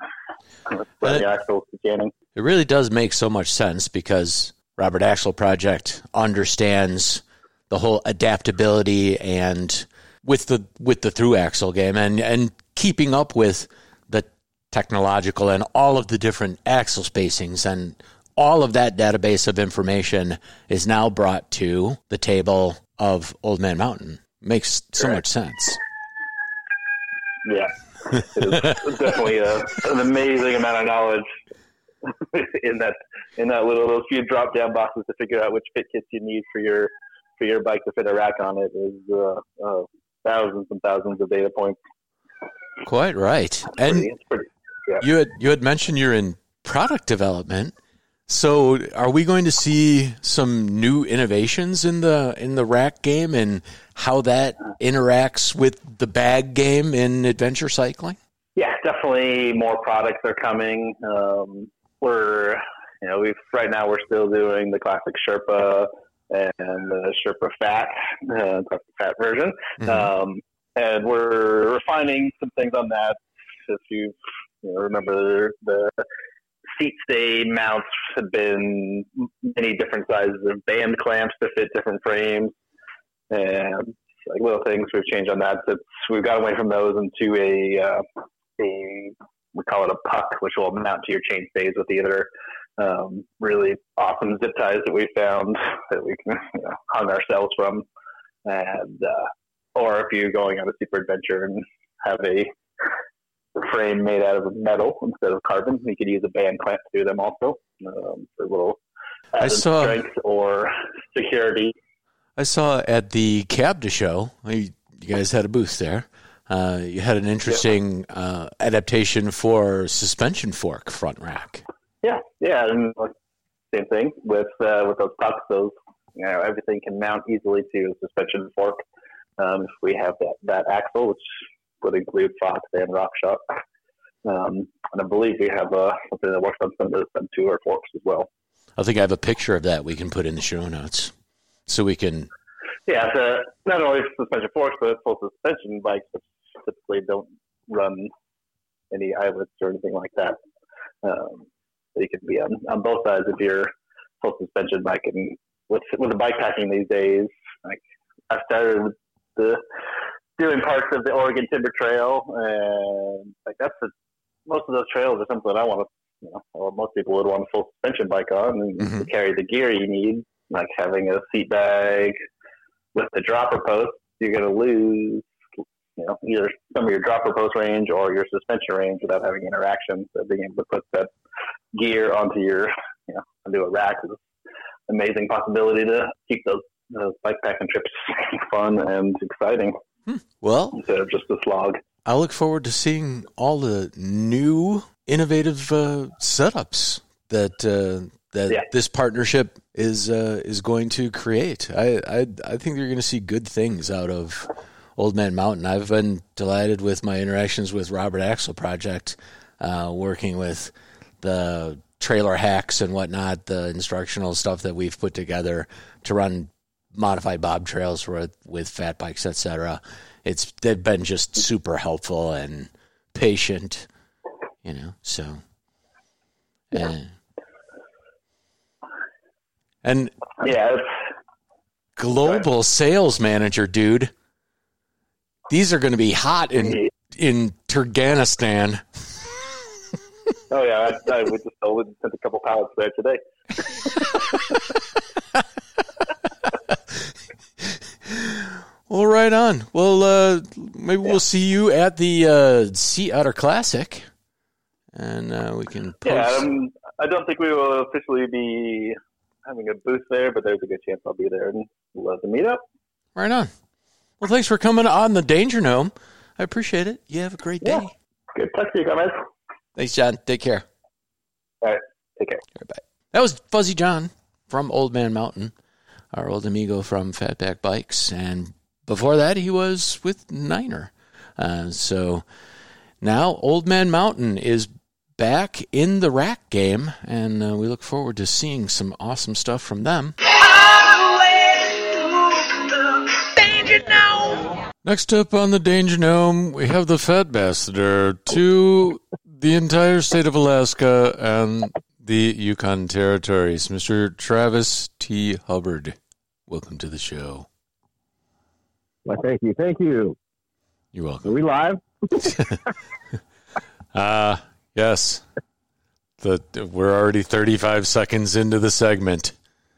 Running axles to canning. It really does make so much sense because Robert Axle Project understands the whole adaptability and with the with the through axle game and, and keeping up with the technological and all of the different axle spacings, and all of that database of information is now brought to the table of Old Man Mountain. Makes so Correct. much sense. Yeah, it's definitely a, an amazing amount of knowledge in that in that little those few drop down boxes to figure out which fit kits you need for your for your bike to fit a rack on it is uh, uh, thousands and thousands of data points. Quite right. And Pretty, it's pretty, yeah. you had you had mentioned you're in product development. So are we going to see some new innovations in the in the rack game and how that interacts with the bag game in adventure cycling? Yeah, definitely more products are coming. Um, we're, you know, we've right now we're still doing the classic Sherpa and the Sherpa Fat, uh, classic Fat version, Mm-hmm. um, and we're refining some things on that. If you, you know, remember the seat stay mounts have been many different sizes of band clamps to fit different frames, and like little things we've changed on that. So we've got away from those into a, uh, a we call it a puck, which will mount to your chain stays with either um, really awesome zip ties that we found that we can, you know, hung ourselves from, and uh, or if you're going on a super adventure and have a frame made out of metal instead of carbon, you could use a band clamp to do them also um, for little I added saw- strength or security. I saw at the Cabda show, you guys had a booth there. Uh, you had an interesting uh, adaptation for suspension fork front rack. Yeah, yeah, and like, same thing with uh, with those pucks. Those, you know, everything can mount easily to a suspension fork. Um, if we have that, that axle, which would include Fox and RockShox, um, and I believe we have uh, something that works on some of them two or forks as well. I think I have a picture of that we can put in the show notes so we can. Yeah, so not only suspension forks, but full suspension bikes, which typically don't run any eyelets or anything like that. Um, so you can be on, on both sides of your full suspension bike. And with with the bike packing these days, like I started with the doing parts of the Oregon Timber Trail, and like that's the most of those trails are something that I want to, you know, or most people would want a full suspension bike on and Mhm. to carry the gear you need, like having a seat bag with the dropper post. You're going to lose, you know, either some of your dropper post range or your suspension range without having interaction. So being able to put that gear onto your, you know, onto a rack is an amazing possibility to keep those, those bike packing trips fun and exciting Well, instead of just a slog. I look forward to seeing all the new innovative uh, setups that uh, that Yeah. this partnership is uh, is going to create. I I, I think you're going to see good things out of Old Man Mountain. I've been delighted with my interactions with Robert Axle Project, uh, working with the trailer hacks and whatnot, the instructional stuff that we've put together to run modified bob trails with, with fat bikes, et cetera. It's they've been just super helpful and patient, you know. So, and, and Yeah, it's, global sales manager, dude. These are going to be hot in in Turkmenistan. oh yeah, I, I we just sold and sent a couple pallets there today. Well, right on. Well, uh, maybe we'll see you at the uh, Sea Otter Classic, and uh, we can post. Yeah, um, I don't think we will officially be having a booth there, but there's a good chance I'll be there and love to meet up. Right on. Well, thanks for coming on the Danger Gnome. I appreciate it. You have a great day. Yeah. Good talk to you guys. Thanks, John. Take care. All right, take care. All right, bye. That was Fuzzy John from Old Man Mountain, our old amigo from Fatback Bikes, and before that, he was with Niner. Uh, so now Old Man Mountain is back in the rack game, and uh, we look forward to seeing some awesome stuff from them. Next up on the Danger Gnome, we have the Fat Ambassador to the entire state of Alaska and the Yukon territories. Mister Travis T. Hubbard, welcome to the show. Well, thank you. Thank you. You're welcome. Are we live? uh, yes. The, we're already thirty-five seconds into the segment.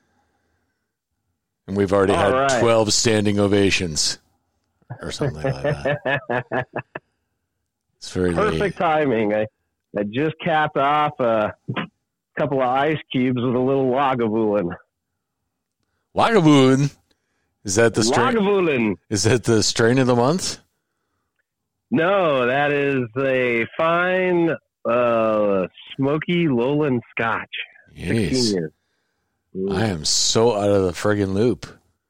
And we've already All had right. twelve standing ovations. Or something like that. It's very Perfect late. timing. I, I just capped off a couple of ice cubes with a little Lagavulin. Lagavulin? Is that the strain? Lagavulin. Is that the strain of the month? No, that is a fine uh, smoky lowland Scotch. sixteen Jeez. years. Ooh. I am so out of the friggin' loop.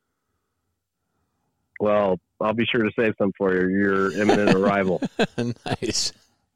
Well, I'll be sure to save some for you. Your imminent arrival. Nice.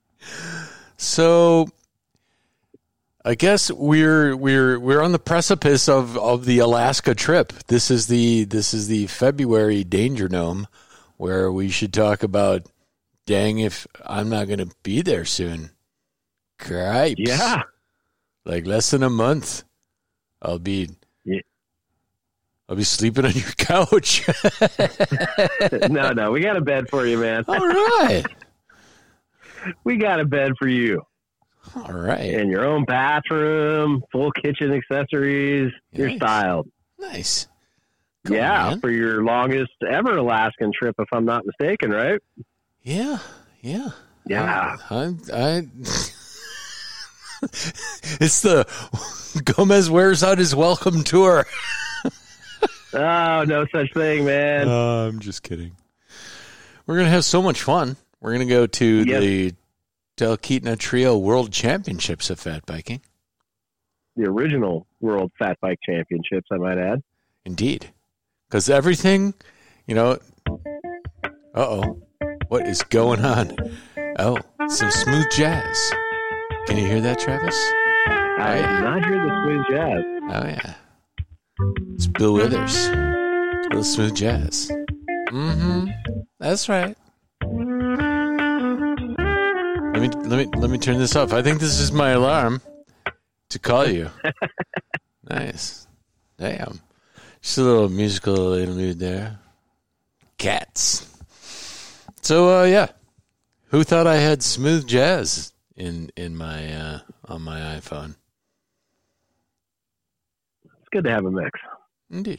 So, I guess we're we're we're on the precipice of, of the Alaska trip. This is the this is the February Danger Gnome, where we should talk about. Dang, if I'm not going to be there soon. Cripes. Yeah. Like less than a month. I'll be Yeah. I'll be sleeping on your couch. no, no, we got a bed for you, man. All right. We got a bed for you. All right. In your own bathroom, full kitchen accessories. You're Nice. styled. Nice. Come yeah, on. for your longest ever Alaskan trip, if I'm not mistaken, right? Yeah, yeah. Yeah. I, I, I it's the Gomez wears out his welcome tour. Oh, no such thing, man. Uh, I'm just kidding. We're going to have so much fun. We're going to go to Yes. the Talkeetna Trio World Championships of Fat Biking. The original World Fat Bike Championships, I might add. Indeed. Because everything, you know, uh-oh. What is going on? Oh, some smooth jazz. Can you hear that, Travis? I did not hear the smooth jazz. Oh, yeah. It's Bill Withers. A little smooth jazz. Mm-hmm. That's right. Let me let me let me turn this off. I think this is my alarm to call you. Nice. Damn. Just a little musical interlude there. Cats. So uh, yeah. Who thought I had smooth jazz in in my uh, on my iPhone? It's good to have a mix. Indeed.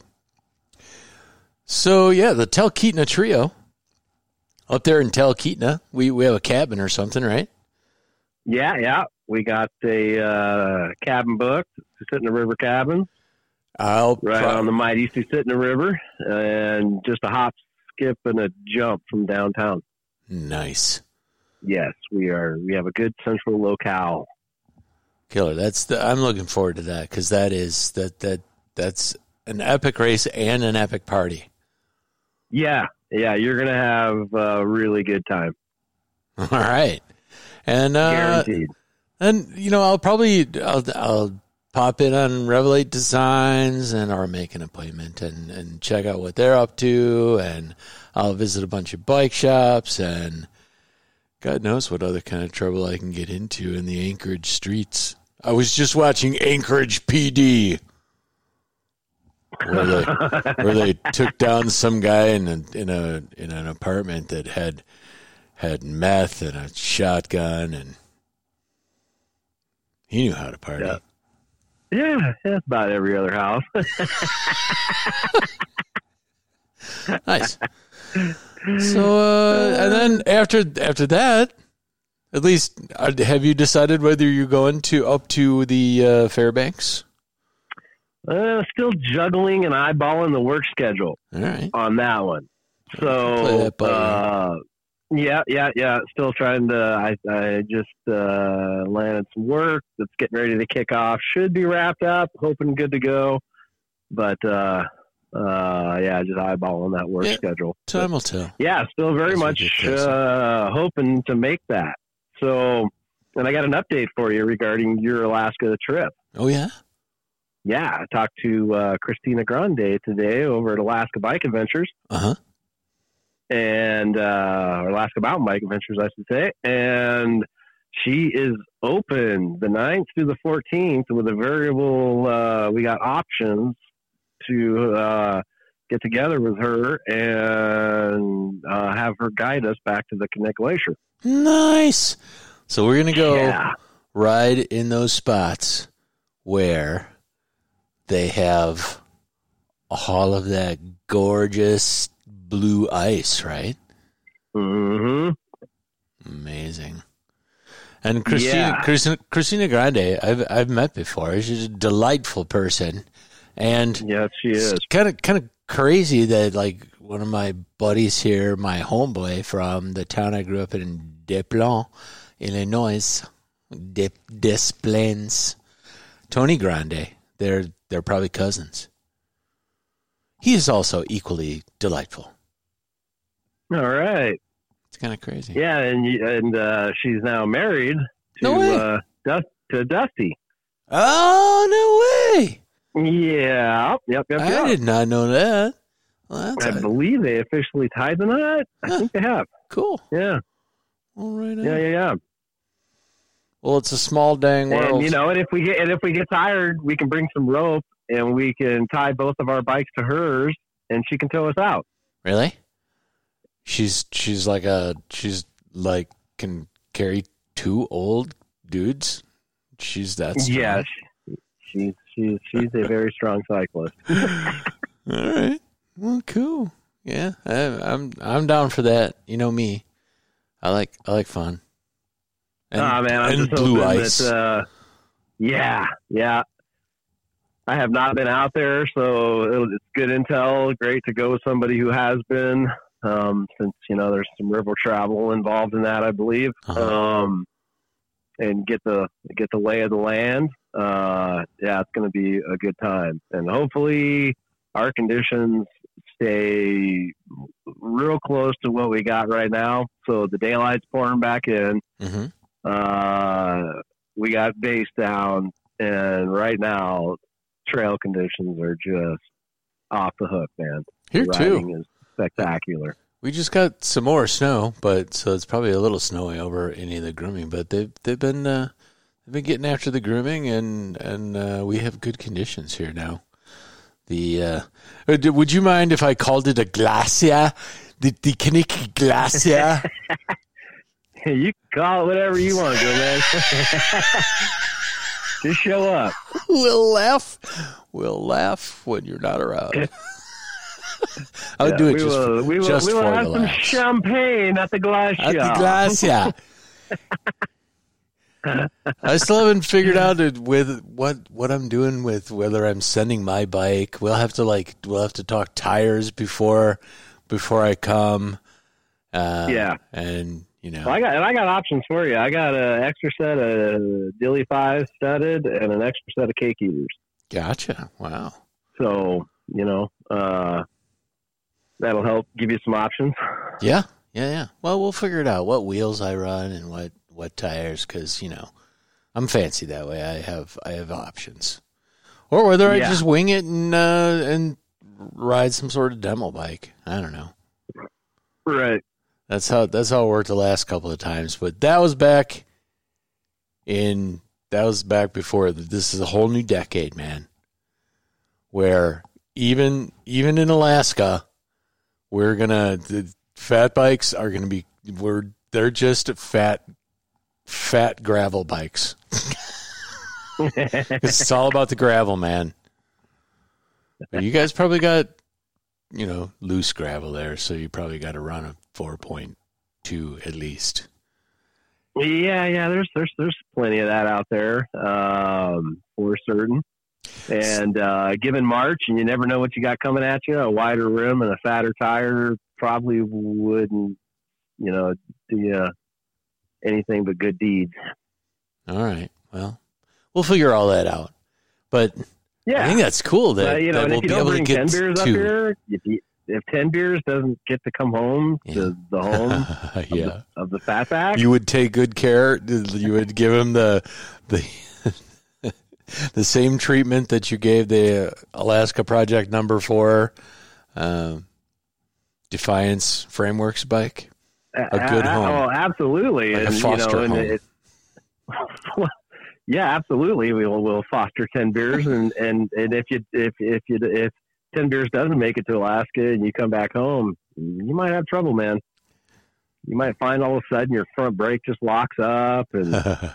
So yeah, the Talkeetna Trio up there in Talkeetna. We we have a cabin or something, right? Yeah, yeah. We got a uh, cabin booked. Sitting River Cabin. I'll Right pro- on the mighty Sitting River. And just a hop, skip, and a jump from downtown. Nice. Yes, we are. We have a good central locale. Killer. That's the, I'm looking forward to that because that is that that that's an epic race and an epic party. Yeah, yeah. You're gonna have a really good time. All right, and uh, Guaranteed. and you know I'll probably I'll I'll pop in on Revelate Designs and or make an appointment and and check out what they're up to, and I'll visit a bunch of bike shops and God knows what other kind of trouble I can get into in the Anchorage streets. I was just watching Anchorage P D. Where they, where they took down some guy in a, in a in an apartment that had had meth and a shotgun, and he knew how to party. Yeah, yeah that's about every other house. Nice. So, uh, and then after after that, at least, uh, have you decided whether you're going to up to the uh, Fairbanks? Uh, still juggling and eyeballing the work schedule All right. on that one. Play So, that by ear. uh, yeah, yeah, yeah. Still trying to. I, I just uh, landed some work that's getting ready to kick off. Should be wrapped up. Hoping good to go. But uh, uh, yeah, just eyeballing that work Yeah. schedule. Time will tell. Yeah, still very As we much get closer. uh, hoping to make that. So, and I got an update for you regarding your Alaska trip. Oh, yeah? Yeah, I talked to uh, Christina Grande today over at Alaska Bike Adventures, Uh-huh. and uh, or Alaska Mountain Bike Adventures, I should say. And she is open the ninth through the fourteenth with a variable. Uh, we got options to uh, get together with her and uh, have her guide us back to the Knik Glacier. Nice. So we're going to go Yeah. ride in those spots where they have all of that gorgeous blue ice, right? Mm-hmm. Amazing. And Christina, Yeah. Christina, Christina Grande, I've I've met before. She's a delightful person, and Yes, she is. it's kind of kind of crazy that like one of my buddies here, my homeboy from the town I grew up in, Des Plaines, Illinois, Des, Des Plaines, Tony Grande. They're they're probably cousins. He is also equally delightful. All right. It's kind of crazy. Yeah, and you- and uh, she's now married to No way. uh, Dust, to Dusty. Oh, no way. Yeah. Yep. Yep. I yep. did not know that. Well, that's I a- believe they officially tied the knot. I Huh. think they have. cool. Yeah. All right. on. Yeah. Yeah. Yeah. Well, it's a small dang world. And you know, and if we get and if we get tired, we can bring some rope and we can tie both of our bikes to hers, and she can tow us out. Really? She's she's like a she's like can carry two old dudes. She's that strong. Yes. She's she's she's a very strong cyclist. All right. Well, cool. Yeah, I, I'm I'm down for that. You know me. I like I like fun. And, Ah man, I'm and just blue hoping ice. that. Uh, yeah, yeah. I have not been out there, so it'll- it's good intel. Great to go with somebody who has been, um, since you know there's some river travel involved in that, I believe, Uh-huh. um, and get the get the lay of the land. Uh, yeah, it's going to be a good time, and hopefully our conditions stay real close to what we got right now. So the daylight's pouring back in. hmm Uh, we got base down, and right now trail conditions are just off the hook, man. Here the too. riding is spectacular. We just got some more snow, but so it's probably a little snowy over any of the grooming. But they've they've been uh, they've been getting after the grooming, and and uh, we have good conditions here now. The uh, would would you mind if I called it a glacier? The the Knik Glacier. You can call it whatever you want to go, man. Just show up. We'll laugh. We'll laugh when you're not around. I would Yeah, do it we just will, for, we will, just we will for have the some laughs. champagne at the glacier. At the glacier. I still haven't figured out it with what what I'm doing with whether I'm sending my bike. We'll have to like we'll have to talk tires before before I come. Uh, Yeah. and you know, Well, I got and I got options for you. I got an extra set of Dilly Five studded and an extra set of cake eaters. gotcha. Wow. So you know, uh, that'll help give you some options. Yeah, yeah, yeah. Well, we'll figure it out. What wheels I run and what what tires, because you know, I'm fancy that way. I have I have options, or whether I Yeah. just wing it and uh, and ride some sort of demo bike. I don't know. Right. That's how that's how it worked the last couple of times. But that was back in that was back before. This is a whole new decade, man. Where even even in Alaska, we're gonna the fat bikes are gonna be we're they're just fat fat gravel bikes. It's all about the gravel, man. But you guys probably got you know loose gravel there, so you probably got to run a four point two at least. Yeah, yeah. There's there's there's plenty of that out there, um, for certain. And uh, given March, and you never know what you got coming at you. A wider rim and a fatter tire probably wouldn't, you know, do you anything but good deeds. All right. Well, we'll figure all that out. But Yeah, I think that's cool that, Uh, you know, that and we'll if you be don't able to bring get ten beers up to. here, if, you, if ten beers doesn't get to come home Yeah. to the home of, yeah. the, of the fatback, You would take good care. You would give him the the the same treatment that you gave the Alaska Project Number Four um, Defiance Frameworks bike. A good Uh, home. Oh, absolutely. Like a and, foster you know, and home. it, Yeah, absolutely. We'll we'll foster ten beers, and, and, and if you if if you if ten beers doesn't make it to Alaska and you come back home, you might have trouble, man. You might find all of a sudden your front brake just locks up, and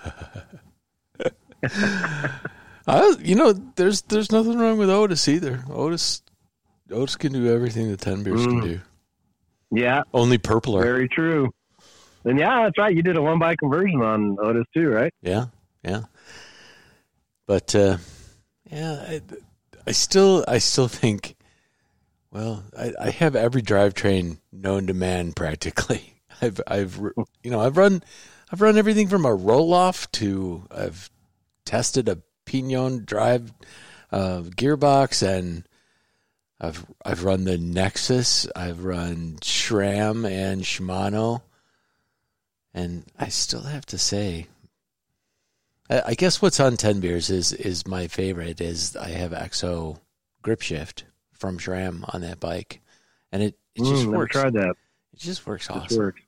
I, you know, there's there's nothing wrong with Otis either. Otis Otis can do everything that ten beers mm. can do. Yeah, only purpler. Very true. And yeah, that's right. You did a one by conversion on Otis too, right? Yeah, yeah. But uh, yeah, I, I still, I still think. Well, I, I have every drivetrain known to man practically. I've, I've, you know, I've run, I've run everything from a roll-off to I've tested a Pinion drive uh, gearbox, and I've, I've run the Nexus. I've run SRAM and Shimano, and I still have to say. I guess what's on ten beers is is my favorite is I have X O grip shift from SRAM on that bike, and it, it just mm, works. Never tried that. It just works it awesome. Works.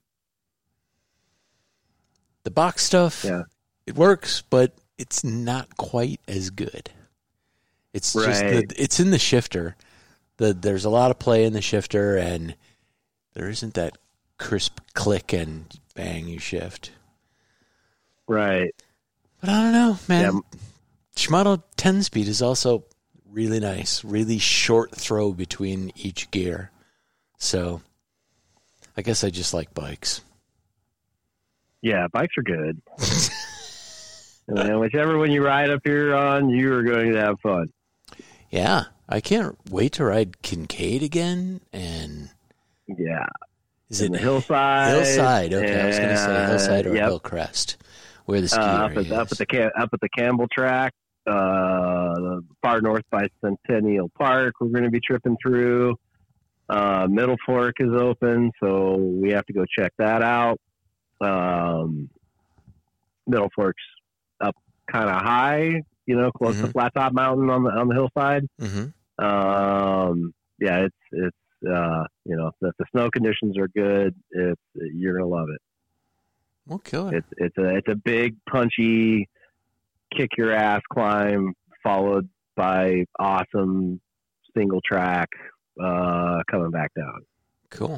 The box stuff, yeah. it works, but it's not quite as good. It's right. just the, it's in the shifter. The there's a lot of play in the shifter, and there isn't that crisp click and bang you shift. Right. But I don't know, man. Yeah. Shimano ten speed is also really nice, really short throw between each gear. So I guess I just like bikes. Yeah, bikes are good. And whichever one you ride up here on, you are going to have fun. Yeah, I can't wait to ride Kincaid again. And yeah, is it the hillside? Hillside. Okay, I was going to say hillside or yep. Hillcrest. Where the ski uh, up, area at, is. up at the up at the Campbell track, uh, far north by Centennial Park. We're going to be tripping through. Uh, Middle Fork is open, so we have to go check that out. Um, Middle Fork's up kind of high, you know, close mm-hmm. to Flat Top Mountain on the on the hillside. Mm-hmm. Um, yeah, it's it's uh, you know, if the snow conditions are good, it's you're gonna love it. We'll kill it. It's it's a it's a big punchy kick your ass climb followed by awesome single track uh, coming back down. Cool.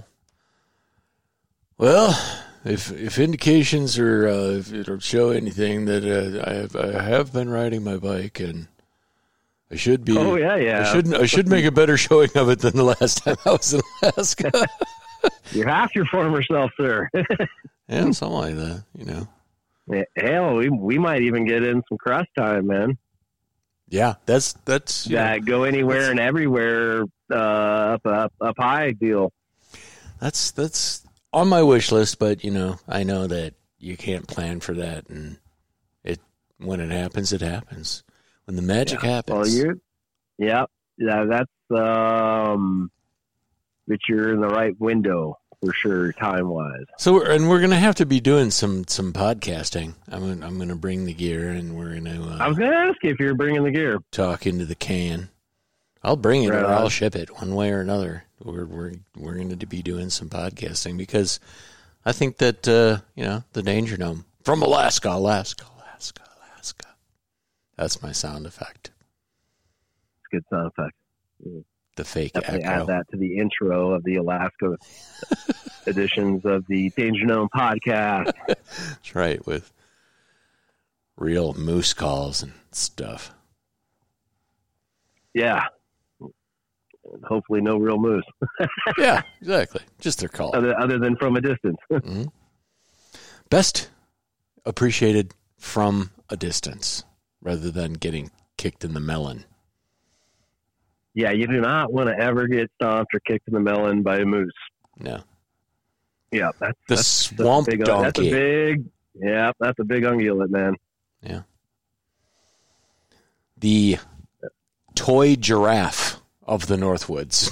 Well, if if indications are uh, if it'll show anything that uh, I have I have been riding my bike, and I should be. Oh yeah, yeah. I should I should make a better showing of it than the last time I was in Alaska. You're half your former self, sir. Yeah, something like that, you know. Hell, we we might even get in some cross time, man. Yeah, that's that's that know, go anywhere and everywhere uh, up up up high deal. That's that's on my wish list, but you know, I know that you can't plan for that, and it when it happens, it happens. When the magic yeah. happens. Well, you, yeah, yeah, that's um, that you're in the right window. For sure, time wise. So, we're, and we're gonna have to be doing some some podcasting. I'm gonna, I'm gonna bring the gear, and we're gonna. Uh, I was gonna ask you if you're bringing the gear. Talk into the can. I'll bring it, right or on. I'll ship it, one way or another. We're we're we're going to be doing some podcasting because I think that uh, you know the Danger Gnome from Alaska, Alaska, Alaska, Alaska. That's my sound effect. It's a good sound effect. Mm. The fake Definitely echo. add that to the intro of the Alaska editions of the Danger Gnome podcast. That's right, with real moose calls and stuff. Yeah. Hopefully no real moose. Yeah, exactly. Just their call. Other, other than from a distance. Mm-hmm. Best appreciated from a distance rather than getting kicked in the melon. Yeah, you do not want to ever get stomped or kicked in the melon by a moose. No. Yeah, that's the that's, swamp that's a big, donkey. That's a big, yeah, that's a big ungulate, man. Yeah. The toy giraffe of the Northwoods.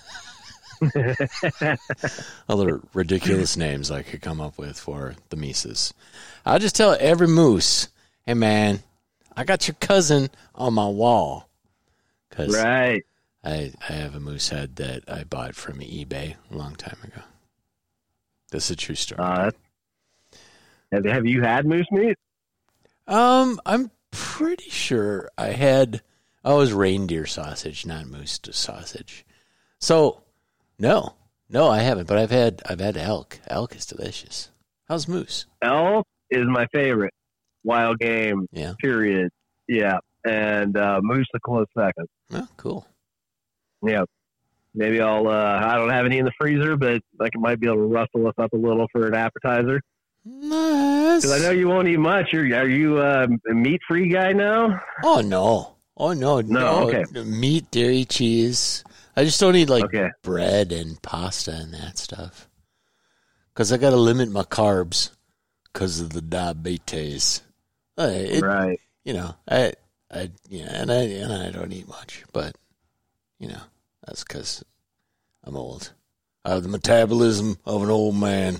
Other ridiculous names I could come up with for the Mises. I'll just tell every moose, hey man, I got your cousin on my wall. Cause right. I, I have a moose head that I bought from eBay a long time ago. That's a true story. Uh, have, have you had moose meat? Um, I'm pretty sure I had, oh, it was reindeer sausage, not moose sausage. So, no, no, I haven't, but I've had, I've had elk. Elk is delicious. How's moose? Elk is my favorite wild game, Yeah. period. Yeah. And uh, moose a close second. Oh, cool. Yeah. Maybe I'll, uh, I don't have any in the freezer, but I can, might be able to rustle us up a little for an appetizer. Nice. Because I know you won't eat much. Are, are you uh, a meat-free guy now? Oh, no. Oh, no. No, okay. Meat, dairy, cheese. I just don't eat, like, Okay. bread and pasta and that stuff. Because I got to limit my carbs because of the diabetes. Uh, It, Right. You know, I, I, yeah, and I, and I don't eat much, but, you know, that's because I'm old. I have the metabolism of an old man.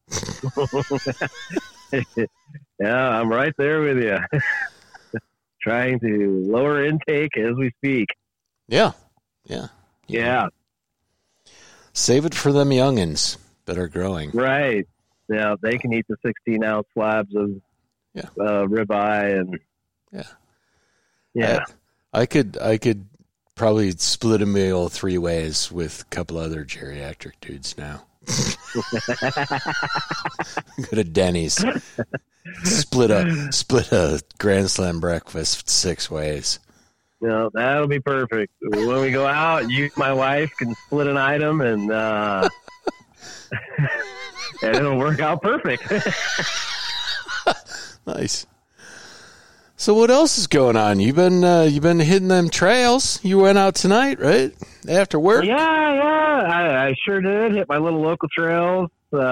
Yeah, I'm right there with you. Trying to lower intake as we speak. Yeah, yeah. Yeah, Save it for them youngins that are growing. right. Yeah, they can eat the sixteen ounce slabs of Yeah. uh, ribeye and Yeah. yeah. I, I could, I could probably split a meal three ways with a couple other geriatric dudes now. Go to Denny's. Split a split a Grand Slam breakfast six ways. No, that'll be perfect. When we go out, you, my wife, can split an item, and uh, and it'll work out perfect. Nice. So what else is going on? You've been uh, you've been hitting them trails. You went out tonight, right? After work. Yeah, yeah, I, I sure did. Hit my little local trails,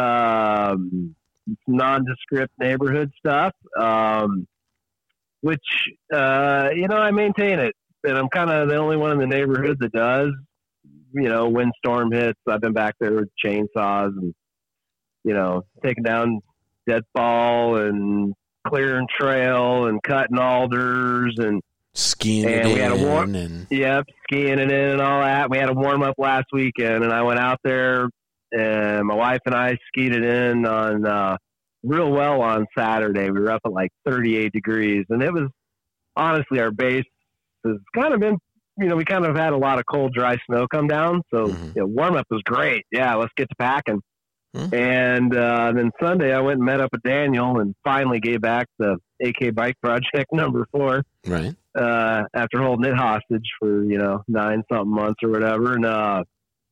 um, nondescript neighborhood stuff, um, which, uh, you know, I maintain it. And I'm kind of the only one in the neighborhood that does. You know, when storm hits, I've been back there with chainsaws and, you know, taking down deadfall and clearing trail and cutting alders and Skiing And it we had a in war- and Yep, skiing it in and all that. We had a warm up last weekend, and I went out there, and my wife and I skied it in on uh, real well on Saturday. We were up at like thirty-eight degrees, and it was honestly our base has kind of been, you know, we kind of had a lot of cold, dry snow come down, so Mhm. you know, warm up was great. Yeah, let's get to packing. Hmm. And uh, then Sunday, I went and met up with Daniel, and finally gave back the A K Bike Project number four. right. Uh, after holding it hostage for, you know, nine something months or whatever. And, uh,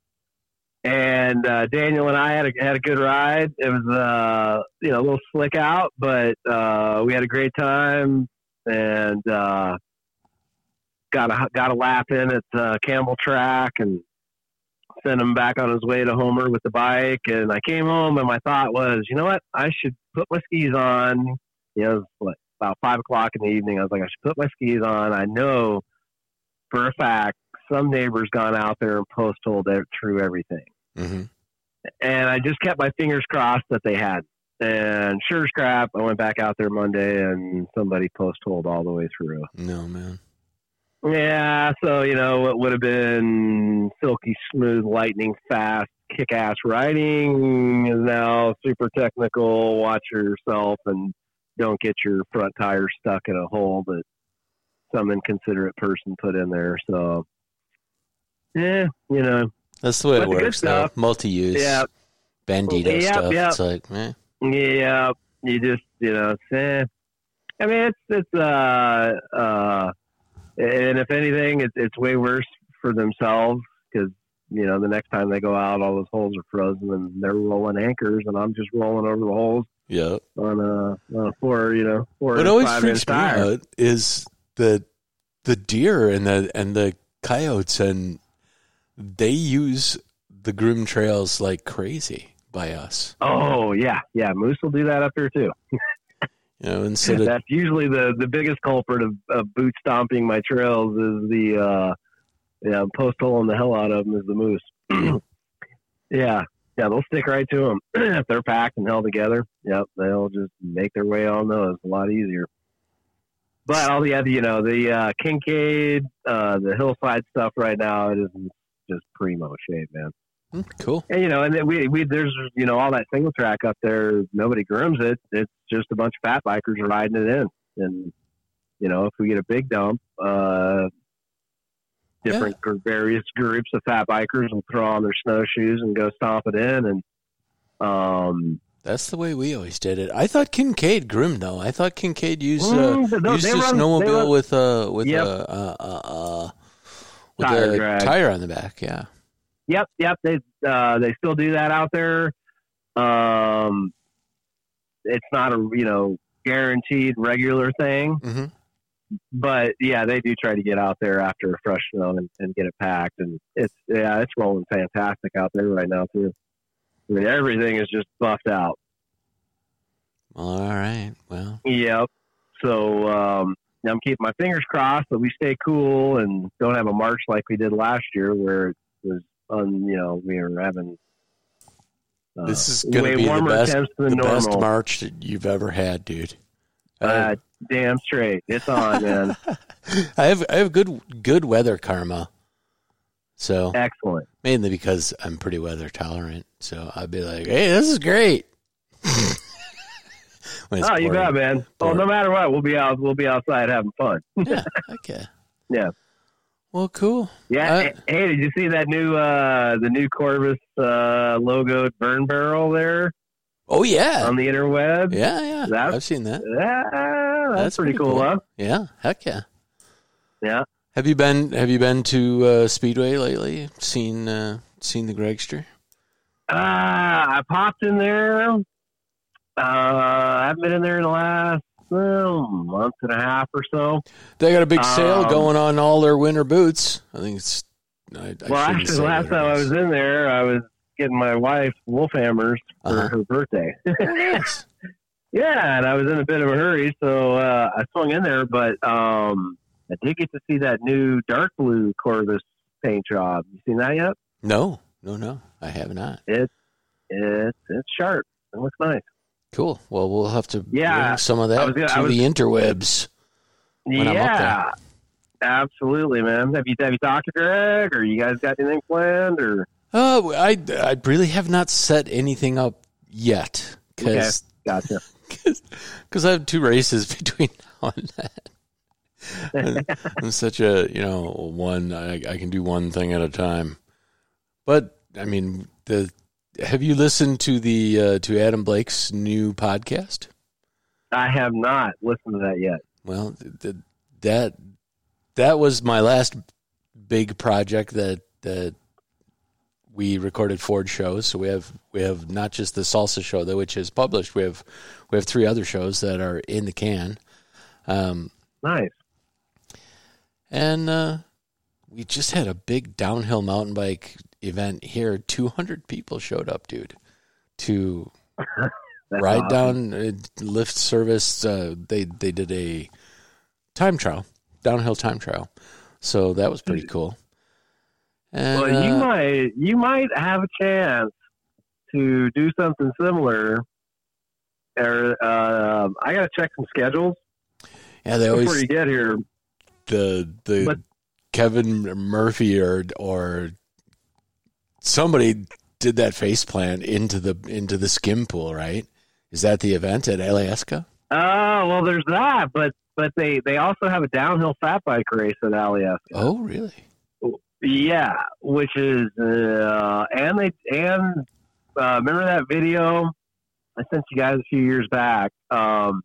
and, uh, Daniel and I had a, had a good ride. It was, uh, you know, a little slick out, but, uh, we had a great time and, uh, got a, got a lap in at, uh, Campbell Track and sent him back on his way to Homer with the bike. And I came home and my thought was, you know what, I should put my skis on, you know, what, about five o'clock in the evening. I was like, I should put my skis on. I know for a fact some neighbor's gone out there and post holed through everything. Mm-hmm. And I just kept my fingers crossed that they had. And sure as crap, I went back out there Monday and somebody post holed all the way through. No, man. Yeah, so, you know, it would have been silky smooth, lightning fast, kick-ass riding is now super technical. Watch yourself and don't get your front tire stuck in a hole that some inconsiderate person put in there. So, yeah, you know. That's the way But it the good works, though. stuff- Multi-use, Yeah, bandito Yep, stuff. yep. It's like, eh. yeah, you just, you know, it's, eh. I mean, it's, it's, uh, uh, and if anything, it's, it's way worse for themselves because, you know, the next time they go out, all those holes are frozen and they're rolling anchors and I'm just rolling over the holes. Yeah. On a, on a four, you know, four What inch, always five freaks inch me tire. out is the the deer and the and the coyotes, and they use the groom trails like crazy by us. Oh yeah, yeah. Moose will do that up here too. You know, instead of That's usually the, the biggest culprit of, of boot stomping my trails is the uh, yeah post holing the hell out of them is the moose. yeah, yeah. They'll stick right to them if they're packed and held together. Yep, they'll just make their way on those a lot easier. But all the other, you know, the uh, Kincaid, uh, the hillside stuff right now, it is just primo shape, man. Hmm, cool. And, you know, and then we, we, there's, you know, all that single track up there, nobody grooms it. It's just a bunch of fat bikers riding it in. And, you know, if we get a big dump, uh, different yeah. various groups of fat bikers will throw on their snowshoes and go stomp it in. And, um, that's the way we always did it. I thought Kincaid groomed though. I thought Kincaid used, uh, mm, used they a run, snowmobile run, with a, with yep. a, uh, uh, uh, with tire a drag. tire on the back. Yeah. Yep. Yep. They, uh, they still do that out there. Um, it's not a, you know, guaranteed regular thing, mm-hmm. but yeah, they do try to get out there after a fresh snow and, and get it packed. And it's, yeah, it's rolling fantastic out there right now too. I mean, everything is just buffed out. All right. Well, yep. So, um, I'm keeping my fingers crossed that we stay cool and don't have a March like we did last year where it was, un, you know, we were having, uh, this is going to be the best, the best March that you've ever had, dude. Uh, damn straight. It's on, man. I have, I have good, good weather karma. So excellent. Mainly because I'm pretty weather tolerant. So I'd be like, hey, this is great. Oh, boring. You bet, man. Well, no matter what, we'll be out. We'll be outside having fun. Yeah. Okay. Yeah. Well, cool. Yeah. Uh, hey, did you see that new, uh, the new Corvus uh, logoed burn barrel there? Oh yeah. On the interweb. Yeah, yeah. That's, I've seen that. Yeah, that's, that's pretty, pretty cool, cool, huh? Yeah. Heck yeah. Yeah. Have you been Have you been to uh, Speedway lately? Seen uh, Seen the Gregster? Uh, I popped in there. Uh, I haven't been in there in the last well, month and a half or so. They got a big sale um, going on all their winter boots. I think it's. I, I well, actually, the last time I was in there, I was getting my wife Wolfhammers for uh-huh. her birthday. Nice. Yeah, and I was in a bit of a hurry, so uh, I swung in there, but um, I did get to see that new dark blue Corvus paint job. You seen that yet? No, no, no, I have not. It's it's it's sharp. It looks nice. Cool. Well, we'll have to yeah, bring some of that gonna, to was, the interwebs. When yeah, I'm up there. Absolutely, man. Have you have you talked to Greg, or you guys got anything planned, or? Oh, I I really have not set anything up yet. Cause, okay, gotcha. Because I have two races between now and then. I'm such a, you know, one, I, I can do one thing at a time. But, I mean, the have you listened to the uh, to Adam Blake's new podcast? I have not listened to that yet. Well, the, that that was my last big project that that we recorded Ford shows. So we have we have not just the Salsa show though, which is published. We have we have three other shows that are in the can. Um, nice. And uh, we just had a big downhill mountain bike event here. two hundred people showed up, dude, to ride awesome. down uh, lift service. Uh, they they did a time trial, downhill time trial. So that was pretty cool. And, well, you uh, might you might have a chance to do something similar. Or uh, I got to check some schedules. Yeah, they always before you get here. The the but, Kevin Murphy or or somebody did that face plant into the into the skim pool, right? Is that the event at Alyeska? Oh, well, there's that, but but they, they also have a downhill fat bike race at Alyeska. Oh, really? Yeah, which is uh, and they and uh, remember that video I sent you guys a few years back um,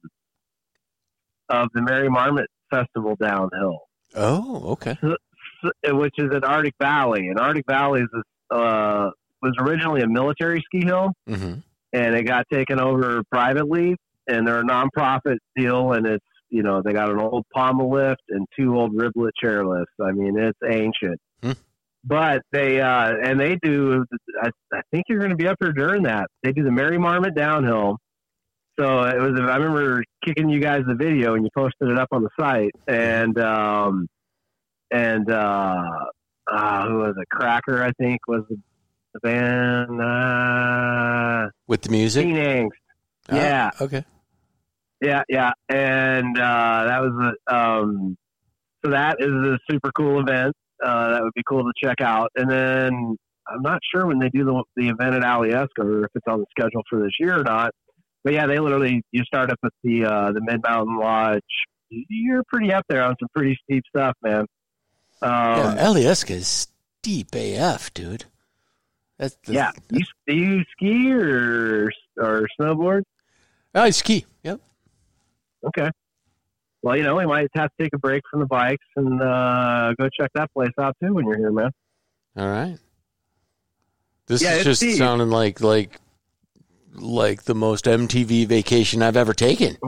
of the Mary Marmot Festival downhill. Oh, okay. So, so, which is at Arctic Valley, and Arctic Valley is uh, was originally a military ski hill, mm-hmm. and it got taken over privately, and they're a nonprofit deal, and it's you know they got an old pommel lift and two old riblet chairlifts. I mean, it's ancient. Hmm. But they, uh, and they do, I, I think you're going to be up here during that. They do the Mary Marmot downhill. So it was, I remember kicking you guys the video and you posted it up on the site. And, um, and, uh, uh who was it? Cracker, I think, was the, the band, uh, with the music? Teen Angst. Oh, yeah. Okay. Yeah. Yeah. And, uh, that was, a, um, so that is a super cool event. Uh, that would be cool to check out. And then I'm not sure when they do the the event at Alyeska or if it's on the schedule for this year or not. But yeah, they literally you start up at the uh, the Mid Mountain Lodge you're pretty up there on some pretty steep stuff, man. Um, yeah, Alyeska is steep A F, dude. That's the, yeah. You, do you ski or or snowboard? I ski. Yep. Okay. Well, you know, we might have to take a break from the bikes and uh, go check that place out too when you're here, man. All right. This yeah, is just steep. sounding like like like the most M T V vacation I've ever taken.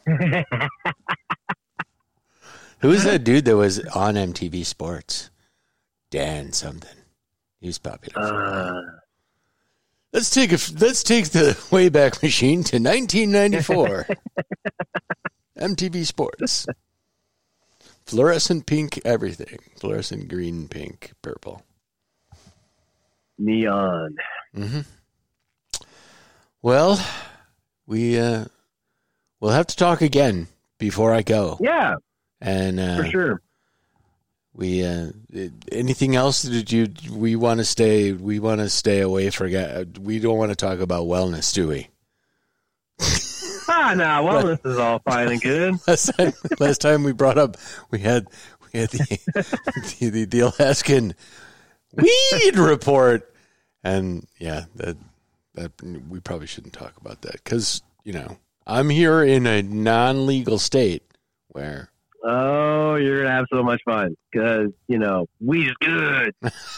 Who was that dude that was on M T V Sports? Dan something. He was popular. For uh, let's take a let's take the Wayback Machine to nineteen ninety-four. M T V Sports. Fluorescent pink everything. Fluorescent green, pink, purple. Neon. Mm-hmm. Well, we uh, we'll have to talk again before I go. Yeah, and uh, for sure. We uh, anything else that you we want to stay we want to stay away from? We don't want to talk about wellness, do we? Ah, no, wellness is all fine and good. last time, last time we brought up we had we had the the, the, the Alaskan weed report, and yeah, that that we probably shouldn't talk about that because you know I'm here in a non-legal state where. Oh, you're gonna have so much fun because you know weed is good.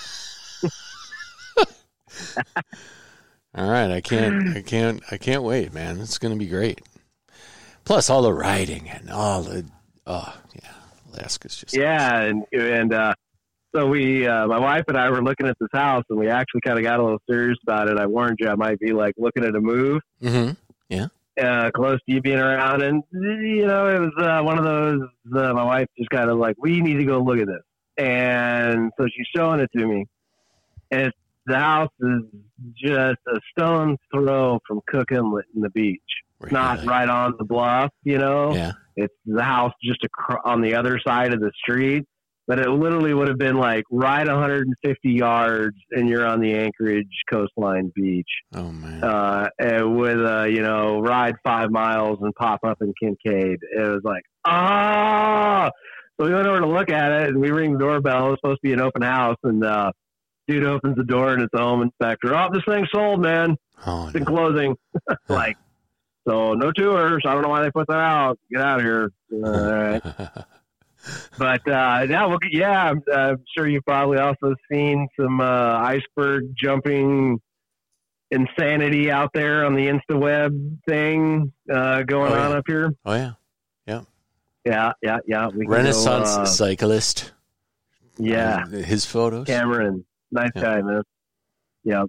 All right, I can't, I can't, I can't wait, man. It's gonna be great. Plus, all the riding and all the, oh yeah, Alaska's just yeah, and and uh, so we, uh, my wife and I were looking at this house, and we actually kind of got a little serious about it. I warned you I might be like looking at a move. Mm-hmm. Yeah. Uh, close to you being around, and you know it was uh, one of those. Uh, my wife just kind of like, we need to go look at this, and so she's showing it to me. And it's, the house is just a stone's throw from Cook Inlet in the beach. It's not Really? right on the bluff, you know. Yeah. It's the house just acro- on the other side of the street. But it literally would have been like right one hundred fifty yards, and you're on the Anchorage coastline beach. Oh man. Uh, and with uh, you know, ride five miles and pop up in Kincaid. It was like, ah. So we went over to look at it, and we ring the doorbell. It was supposed to be an open house, and uh, dude opens the door, and it's a home inspector. Oh, this thing's sold, man. Oh, It's in no. closing. Like, so no tours. I don't know why they put that out. Get out of here. All right. But uh, yeah, well, yeah, I'm, uh, I'm sure you've probably also seen some uh, iceberg jumping insanity out there on the InstaWeb thing uh, going Oh, yeah. on up here. Oh yeah. Yeah, yeah, yeah. We can Renaissance go, uh, cyclist. yeah, Uh, his photos. Cameron, nice Yeah. guy, man. Yeah,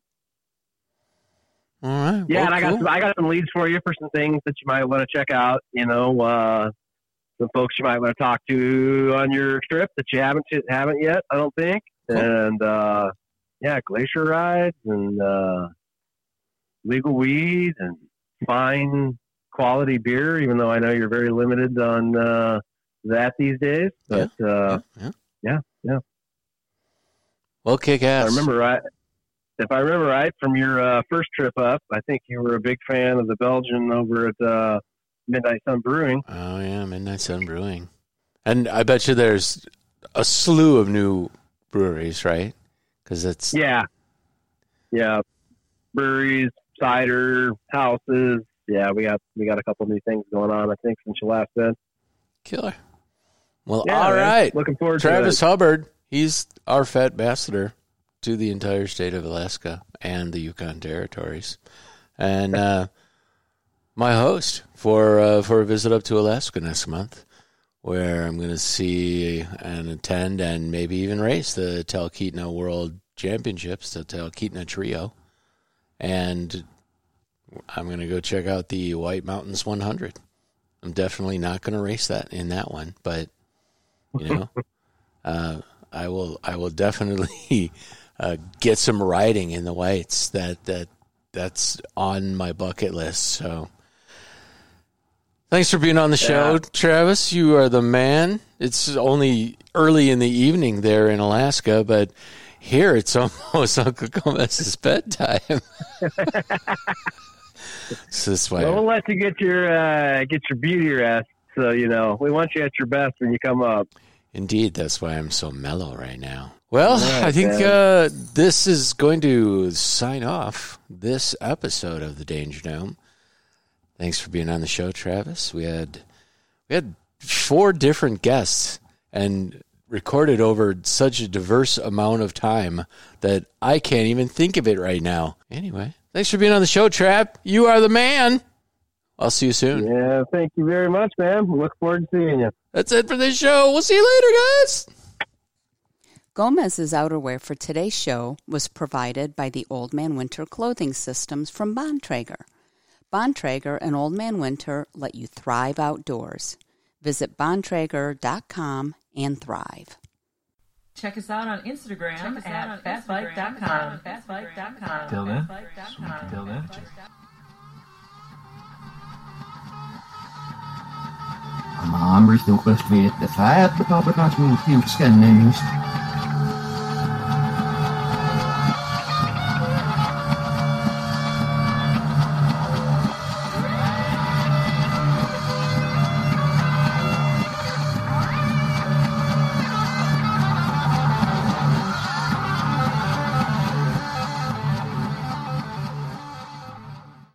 All right. yeah. Well, and I got cool. some, I got some leads for you for some things that you might want to check out. You know, uh, some folks you might want to talk to on your trip that you haven't haven't yet. I don't think. Cool. And uh, yeah, glacier rides and uh, legal weed and fine quality beer. Even though I know you're very limited on uh, that these days, but Yeah. uh, yeah. yeah, yeah. Well, kick If ass. I remember right. If I remember right from your uh, first trip up, I think you were a big fan of the Belgian over at uh, Midnight Sun Brewing. Oh yeah, Midnight Sun Brewing, and I bet you there's a slew of new breweries, right? Because it's Yeah, yeah, breweries, cider, houses. Yeah, we got we got a couple new things going on. I think since you last said. killer. Well, Yeah, all man. right. Looking forward Travis to it. Hubbard, he's our Fat ambassador to the entire state of Alaska and the Yukon territories, and uh, my host for uh, for a visit up to Alaska next month, where I'm going to see and attend and maybe even race the Talkeetna World Championships, the Talkeetna Trio, and I'm going to go check out the White Mountains one hundred. I'm definitely not going to race that in that one, but you know, uh, I will. I will definitely uh, get some riding in the whites. That that that's on my bucket list. So, thanks for being on the show, Yeah. Travis. You are the man. It's only early in the evening there in Alaska, but here it's almost Uncle Gomez's bedtime. So that's why. Well, we'll let you get your uh, get your beauty rest. So, you know, we want you at your best when you come up. Indeed, that's why I'm so mellow right now. Well, Yeah, I think man. uh, this is going to sign off this episode of the Danger Dome. Thanks for being on the show, Travis. We had we had four different guests and recorded over such a diverse amount of time that I can't even think of it right now. Anyway, thanks for being on the show, Trap. You are the man. I'll see you soon. Yeah, thank you very much, man. Look forward to seeing you. That's it for this show. We'll see you later, guys. Gomez's outerwear for today's show was provided by the Old Man Winter clothing systems from Bontrager. Bontrager and Old Man Winter let you thrive outdoors. Visit bontrager dot com and thrive. Check us out on Instagram at fat bike dot com. fat bike dot com. Till then, till then. Maar Amber is ook best weer te feit, behalve als we moet heel scannen.